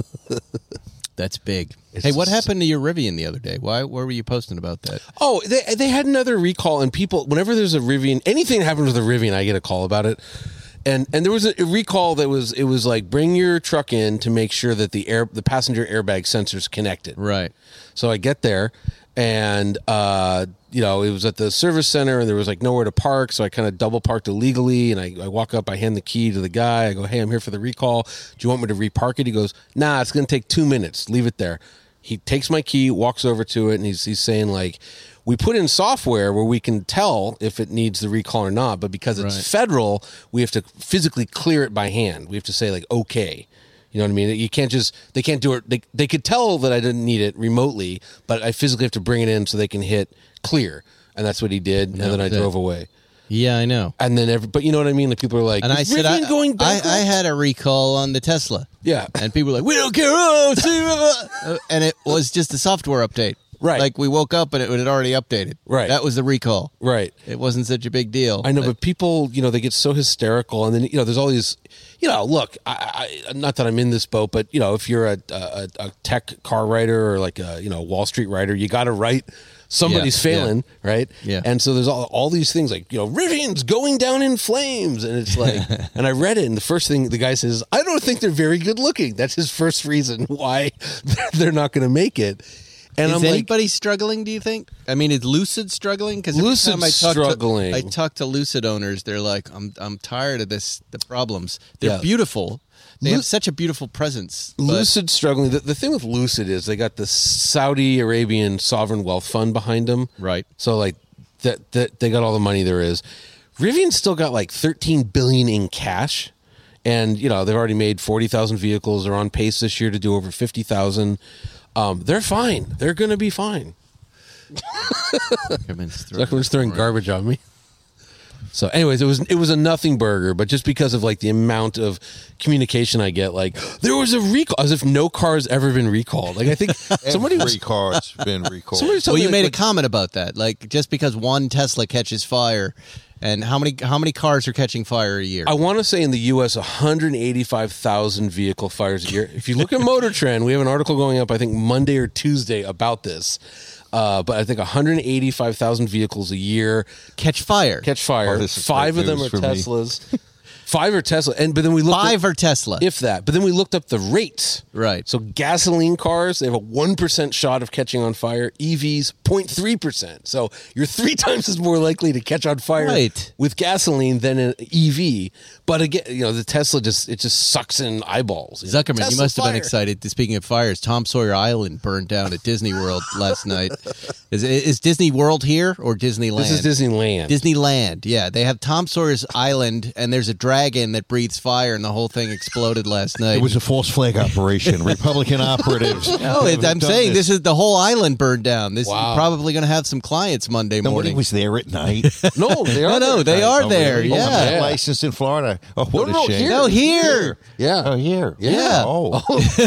That's big. It's hey, what just- happened to your Rivian the other day? Why? Where were you posting about that? Oh, they they had another recall, and people whenever there's a Rivian, anything that happens with a Rivian, I get a call about it. And and there was a recall that was it was like bring your truck in to make sure that the air the passenger airbag sensor's connected. Right. So I get there, and uh, you know it was at the service center, and there was like nowhere to park. So I kind of double parked illegally, and I, I walk up, I hand the key to the guy. I go, "Hey, I'm here for the recall. Do you want me to repark it?" He goes, "Nah, it's going to take two minutes. Leave it there." He takes my key, walks over to it, and he's he's saying like, "We put in software where we can tell if it needs the recall or not, but because it's Right. federal, we have to physically clear it by hand. We have to say like, okay." You know what I mean? You can't just, they can't do it. They, they could tell that I didn't need it remotely, but I physically have to bring it in so they can hit clear. And that's what he did. And then I was it. drove away. Yeah, I know. And then, every, but you know what I mean? Like people are like, And I "Is said, I, Rivian going I, bankrupt?" I had a recall on the Tesla. Yeah. And people were like, we don't care. Oh, see, uh, and it was just a software update. Right. Like we woke up and it had already updated. Right. That was the recall. Right. It wasn't such a big deal. I know, but people, you know, they get so hysterical, and then you know, there's all these, you know, look, I, I not that I'm in this boat, but you know, if you're a a, a tech car writer or like a you know Wall Street writer, you got to write somebody's Yeah, failing, right? Yeah. And so there's all all these things like you know, Rivian's going down in flames, and it's like, and I read it, and the first thing the guy says, I don't think they're very good looking. That's his first reason why they're not going to make it. And Is I'm like, anybody struggling, do you think? I mean, is Lucid struggling? Because Lucid's struggling. To, I talk to Lucid owners. They're like, I'm I'm tired of this, the problems. They're Yeah. beautiful. They Lu- have such a beautiful presence. but- Lucid struggling. The, the thing with Lucid is they got the Saudi Arabian sovereign wealth fund behind them. Right. So like that, that they got all the money there is. Rivian still got like thirteen billion in cash, and you know they've already made forty thousand vehicles. They're on pace this year to do over fifty thousand. Um, they're fine. They're going to be fine. Zuckerman's throwing- Zuckerman's throwing garbage on me. So, anyways, it was it was a nothing burger, but just because of like the amount of communication I get, like there was a recall, as if no car has ever been recalled. Like I think somebody Every was car's been recalled. somebody told Well, me, you made like, a comment about that. Like, just because one Tesla catches fire, and how many how many cars are catching fire a year? I want to say in the U S one hundred eighty-five thousand vehicle fires a year. If you look at Motor Trend, we have an article going up, I think Monday or Tuesday about this. Uh, but I think one hundred eighty-five thousand vehicles a year catch fire. catch fire. Oh, this is Five great of them are news for me. Teslas. Five are Tesla, and but then we looked Five at, are Tesla. if that. But then we looked up the rates. Right. So gasoline cars, they have a one percent shot of catching on fire. E Vs, zero point three percent. So you're three times as more likely to catch on fire Right. with gasoline than an E V. But again, you know, the Tesla just it just sucks in eyeballs. You know, Zuckerman, you Tesla must have been fire. excited. Speaking of fires, Tom Sawyer Island burned down at Disney World last night. Is is Disney World here or Disneyland? This is Disneyland. Disneyland. Yeah, they have Tom Sawyer's Island, and there's a dragon that breathes fire, and the whole thing exploded last night. It was a false flag operation. Republican operatives. No, it, I'm saying this. is the whole island burned down. This Wow. is probably going to have some clients Monday Nobody morning. was there at night. No, they are. No, no, there. they are Oh, there. really? Oh, Yeah. I'm not licensed in Florida. Oh, what No, a no, shame. here. No, here. Yeah. Oh, here. Yeah. Oh.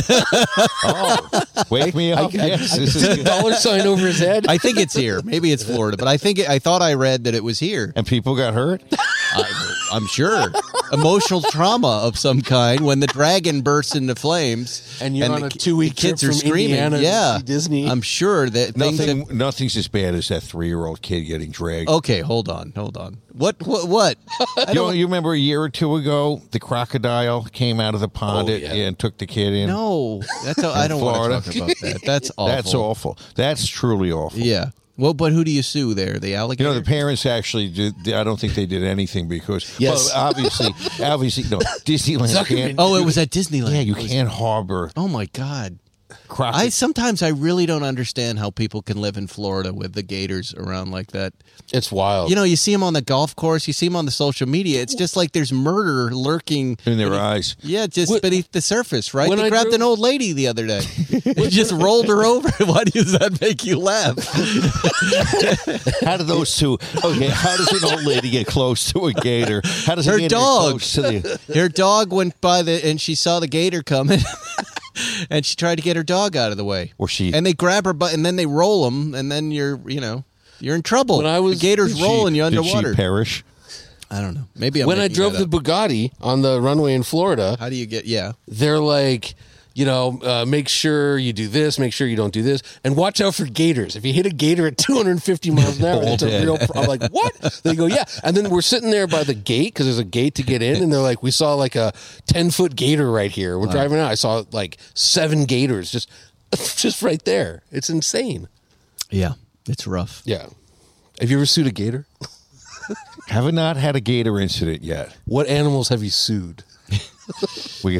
oh. Wake me up. yes. This is good. Dollar sign over his head. I think it's here. Maybe it's Florida, but I think it, I thought I read that it was here. And people got hurt? I, I'm sure. emotional trauma of some kind when the dragon bursts into flames And you're on the a ki- two-week the kids trip are from screaming. Indiana to yeah, see Disney. I'm sure that things Nothing, have- nothing's as bad as that three-year-old kid getting dragged. Okay, hold on, hold on. What? What? What? you, know, you remember a year or two ago, the crocodile came out of the pond Oh, at- yeah. and took the kid in. No, that's I don't want Florida. to talk about that. That's awful. That's awful. That's truly awful. Yeah. Well, but who do you sue there? The alligator? You know, the parents actually did. I don't think they did anything because, Yes. well, obviously, obviously, no. Disneyland can't. Oh, it was at Disneyland. yeah, you It was- can't harbor Oh my God. crocodiles. I sometimes I really don't understand how people can live in Florida with the gators around like that. It's wild. You know, you see them on the golf course, you see them on the social media. It's just like there's murder lurking in their beneath- eyes. Yeah, just When- beneath the surface, right? when They I grabbed drove- an old lady the other day. It just rolled her over. Why does that make you laugh? How do those two? Okay, how does an old lady get close to a gator? How does a Her gator dog. get close to the? Her dog went by the and she saw the gator coming. And she tried to get her dog out of the way. Or she- and they grab her butt, and then they roll them, and then you're, you know, you're in trouble. When I was- the gator's Did she- rolling you did underwater. she perish? I don't know. Maybe I'm when I making drove that the up. Bugatti on the runway in Florida, How do you get? Yeah, they're like, you know, uh, make sure you do this, make sure you don't do this, and watch out for gators. If you hit a gator at two hundred fifty miles an hour, it's a dead. real problem. I'm like, what? They go, yeah. And then we're sitting there by the gate because there's a gate to get in, and they're like, we saw like a ten foot gator right here. We're driving out. I saw like seven gators just, just right there. It's insane. yeah, it's rough. Yeah. Have you ever sued a gator? Have not had a gator incident yet. What animals have you sued? We.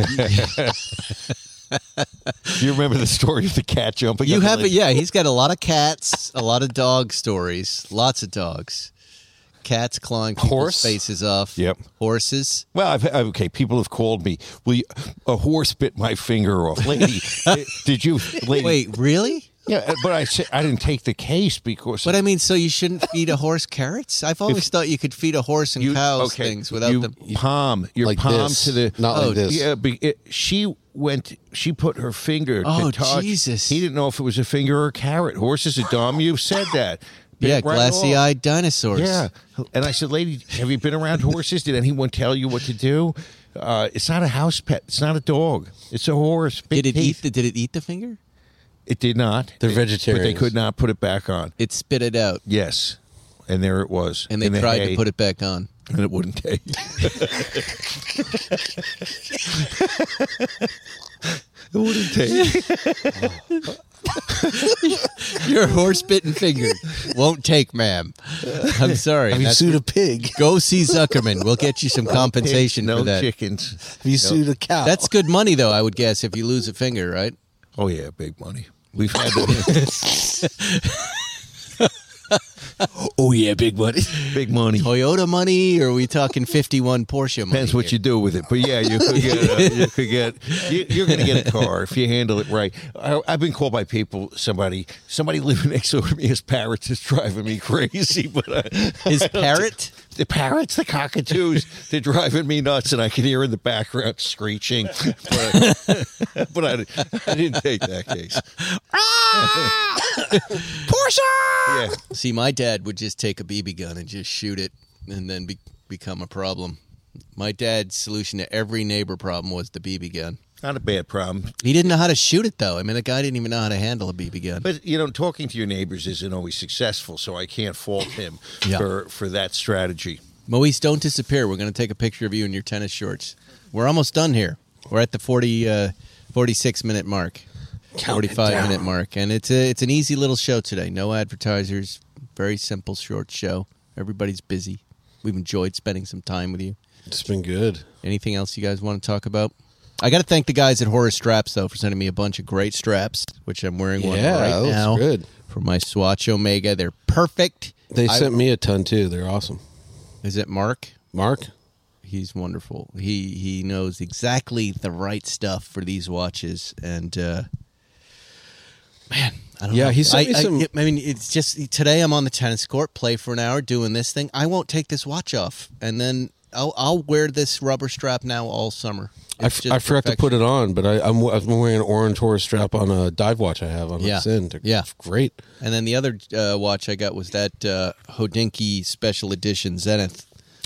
You remember the story of the cat jumping? You up the have it, lake? yeah. He's got a lot of cats, a lot of dog stories, lots of dogs, cats clawing people's Horse? faces off. Yep. Horses. Well, I've, I've- okay. People have called me. Will you, a horse bit my finger off, lady? Did you, lady? Wait, really? Yeah, but I said I didn't take the case because. But I mean, so you shouldn't feed a horse carrots? I've always thought you could feed a horse and you, cows okay, things without you them. palm your Like palm this, to the not like Oh, this. Yeah, be, it, she went. She put her finger. Oh, to touch. Jesus. He didn't know if it was a finger or a carrot. Horses are dumb. You've said that. Bit Yeah, right glassy-eyed off. dinosaurs. Yeah, and I said, lady, have you been around horses? Did anyone tell you what to do? Uh, it's not a house pet. It's not a dog. It's a horse. Big Did it eat teeth. the? Did it eat the finger? It did not. They're It- But they vegetarians. could not put it back on. It spit it out, Yes, and there it was. and they in the tried hay, to put it back on. and it wouldn't take. It wouldn't take. Your horse-bitten finger won't take, ma'am. I'm sorry. Have you That's- sued a pig? Go see Zuckerman. We'll get you some compensation no for that. chickens. Have you sued a cow? That's good money, though, I would guess, if you lose a finger, right? Oh yeah, big money. We've had the oh yeah, big buddy. big money. Toyota money, or are we talking fifty-one Porsche money? Depends what here? you do with it, but yeah, you could get. A, you could get. You, you're going to get a car if you handle it right. I, I've been called by people. Somebody, somebody living next door to me, his parrots is driving me crazy. But I, His parrot? the parrots, the cockatoos, they're driving me nuts, and I can hear in the background screeching. But, but I, I didn't take that case. Porsche! Yeah. See, my dad would just take a B B gun and just shoot it and then be, become a problem. My dad's solution to every neighbor problem was the B B gun. Not a bad problem. He didn't know how to shoot it, though. I mean, the guy didn't even know how to handle a B B gun. But, you know, talking to your neighbors isn't always successful, so I can't fault him Yeah. for, for that strategy. Moise, don't disappear. We're going to take a picture of you in your tennis shorts. We're almost done here. We're at the forty, uh, forty-six minute mark, forty-five minute mark. And it's a, it's an easy little show today. No advertisers. Very simple, short show. Everybody's busy. We've enjoyed spending some time with you. It's been good. Anything else you guys want to talk about? I got to thank the guys at Horace Straps, though, for sending me a bunch of great straps, which I'm wearing one Yeah, right that was now. good. For my Swatch Omega. They're perfect. They I- sent me a ton too. They're awesome. Is it Mark? Mark? He's wonderful. He he knows exactly the right stuff for these watches, and uh, man, I don't Yeah, know. he sent I, me I- some- I mean, it's just today. I'm on the tennis court, play for an hour, doing this thing. I won't take this watch off, and then I'll I'll wear this rubber strap now all summer. I, It's f- just I forgot to put it on, but I, I'm, I'm wearing an orange Horse strap on a dive watch I have on Yeah. the Sin. They're Yeah. great. And then the other uh, watch I got was that uh, Hodinkee Special Edition Zenith.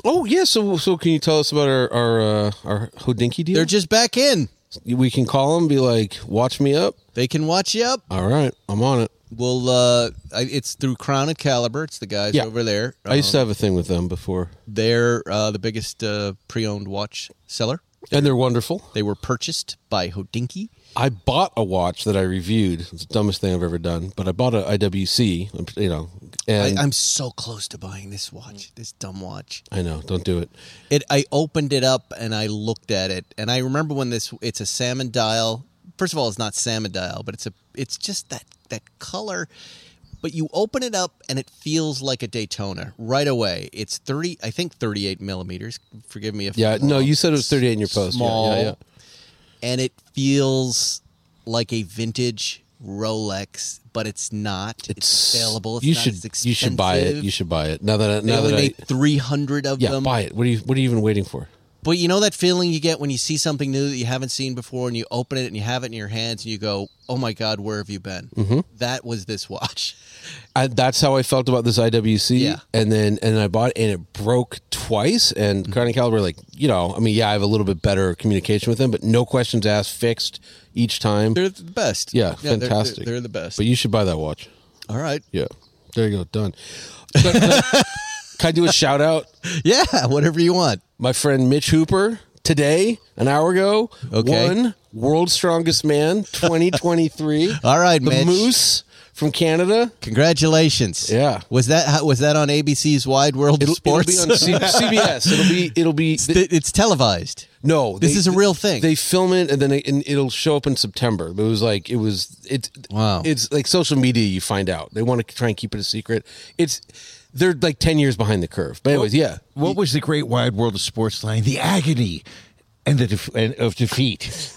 Oh yeah, so so can you tell us about our our uh, our Hodinkee deal? They're just back in. We can call them, be like, watch me up. They can watch you up. All right, I'm on it. Well, uh, I, it's through Crown and Caliber. It's the guys Yeah. over there. I used to Um, have a thing with them before, They're uh, the biggest uh, pre-owned watch seller. and they're wonderful. They were purchased by Hodinkee. I bought a watch that I reviewed. It's the dumbest thing I've ever done, but I bought a I W C. You know, and I, I'm so close to buying this watch, this dumb watch. I know, don't do it. It. I opened it up and I looked at it, and I remember when this. It's a salmon dial. First of all, it's not salmon dial, but it's a. It's just that that color. But you open it up and it feels like a Daytona right away. It's thirty, I think thirty-eight millimeters. Forgive me if Yeah, I'm no, wrong. you said it was thirty-eight in your post. Yeah, Small, yeah, yeah. and it feels like a vintage Rolex, but it's not. It's, available. It's you not should as expensive. you should buy it. You should buy it. Now that I, They now only that I, made three hundred of yeah, them. buy it. What are you what are you even waiting for? But you know that feeling you get when you see something new that you haven't seen before, and you open it and you have it in your hands, and you go, "Oh my God, where have you been?" Mm-hmm. That was this watch. I, that's how I felt about this I W C. Yeah. And then and I bought it and it broke twice. And Crown and Caliber, like, you know, I mean, yeah, I have a little bit better communication with them, but no questions asked, fixed each time. They're the best. Yeah, they're- fantastic. They're, they're the best. But you should buy that watch. All right. Yeah. There you go. Done. Can, can- can I do a shout out? Yeah, whatever you want. My friend Mitch Hooper today, an hour ago, Okay. won World's Strongest Man twenty twenty-three. All right, the Mitch. Moose from Canada. Congratulations. Yeah. Was that how- was that on A B C's Wide World It'll, of Sports? it'll be on C- CBS. It'll be it'll be it's, it's televised. no. This is a real thing. They film it and then it, and it'll show up in September. But it was like it was it. Wow. It's like social media. You find out they want to try and keep it a secret. It's they're like ten years behind the curve. But anyways, yeah. What was the great wide world of sports line? The agony and the def- and of defeat.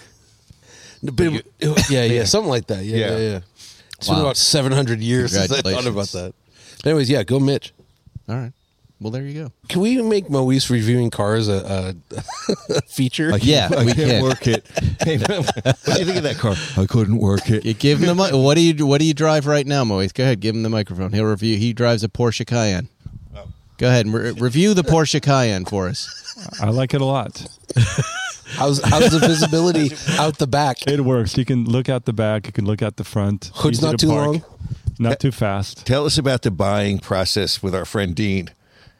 But it- it- yeah, yeah, something like that. Yeah, Yeah. yeah, yeah. It's Wow. been about seven hundred years since I thought Congratulations. about that. But anyways, yeah, go Mitch. All right. Well, there you go. Can we make Moise reviewing cars a, a, a feature? Yeah, I we can't can. work it. Hey, what do you think of that car? I couldn't work it. You give him the mic. What do you what do you drive right now, Moise? Go ahead, give him the microphone. He'll review. He drives a Porsche Cayenne. Go ahead and re- review the Porsche Cayenne for us. I like it a lot. How's how's the visibility out the back? It works. You can look out the back. You can look out the front. Hood's Easy not to too park, long? Not too fast. Tell us about the buying process with our friend Dean.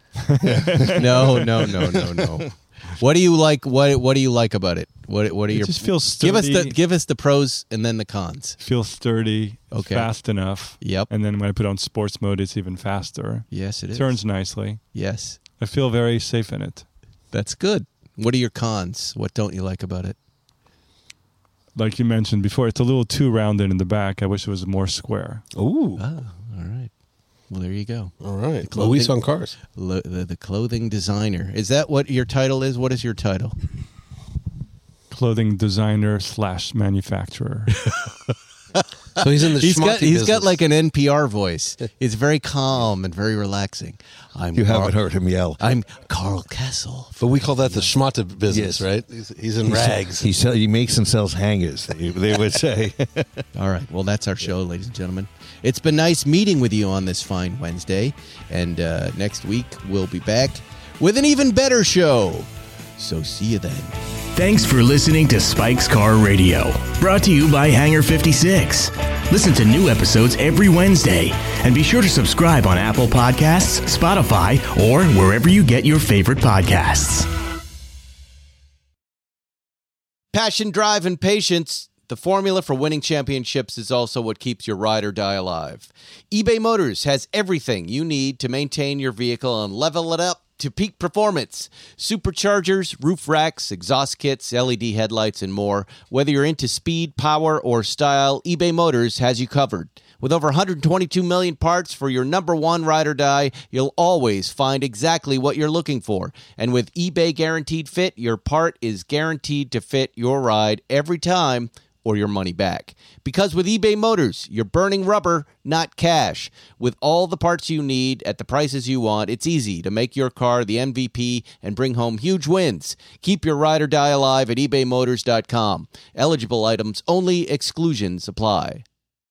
No, no, no, no, no. What do you like? What What do you like about it? What What are It your? just feels give us the sturdy. give us the pros and then the cons. Feels sturdy. Okay. Fast enough. Yep. And then when I put on sports mode, it's even faster. Yes, it is. Turns nicely. Yes, I feel very safe in it. that's good. What are your cons? What don't you like about it? Like you mentioned before, it's a little too rounded in the back. I wish it was more square. Ooh. Oh, all right. Well, there you go. All right. clothing- Moise on cars. Lo- the, the clothing designer. Is that what your title is? What is your title? Clothing designer slash manufacturer. So he's in the He's schmucky got he's business. got like an N P R voice. It's very calm and very relaxing. I'm You Carl, haven't heard him yell. I'm Carl Kessel. But we call that the schmata business, Yes. right? He's, he's in rags. He sell, he makes and sells hangers. They, they would say. All right. Well, that's our show, ladies and gentlemen. It's been nice meeting with you on this fine Wednesday. And uh, next week, we'll be back with an even better show. So see you then. Thanks for listening to Spike's Car Radio, brought to you by Hangar fifty-six. Listen to new episodes every Wednesday, and be sure to subscribe on Apple Podcasts, Spotify, or wherever you get your favorite podcasts. Passion, drive, and patience. The formula for winning championships is also what keeps your ride or die alive. eBay Motors has everything you need to maintain your vehicle and level it up to peak performance. Superchargers, roof racks, exhaust kits, L E D headlights, and more. Whether you're into speed, power, or style, eBay Motors has you covered. With over one hundred twenty-two million parts for your number one ride or die, you'll always find exactly what you're looking for. And with eBay Guaranteed Fit, your part is guaranteed to fit your ride every time, or your money back. Because with eBay Motors, you're burning rubber, not cash. With all the parts you need at the prices you want, it's easy to make your car the M V P and bring home huge wins. Keep your ride or die alive at ebay motors dot com. Eligible items only, exclusions apply.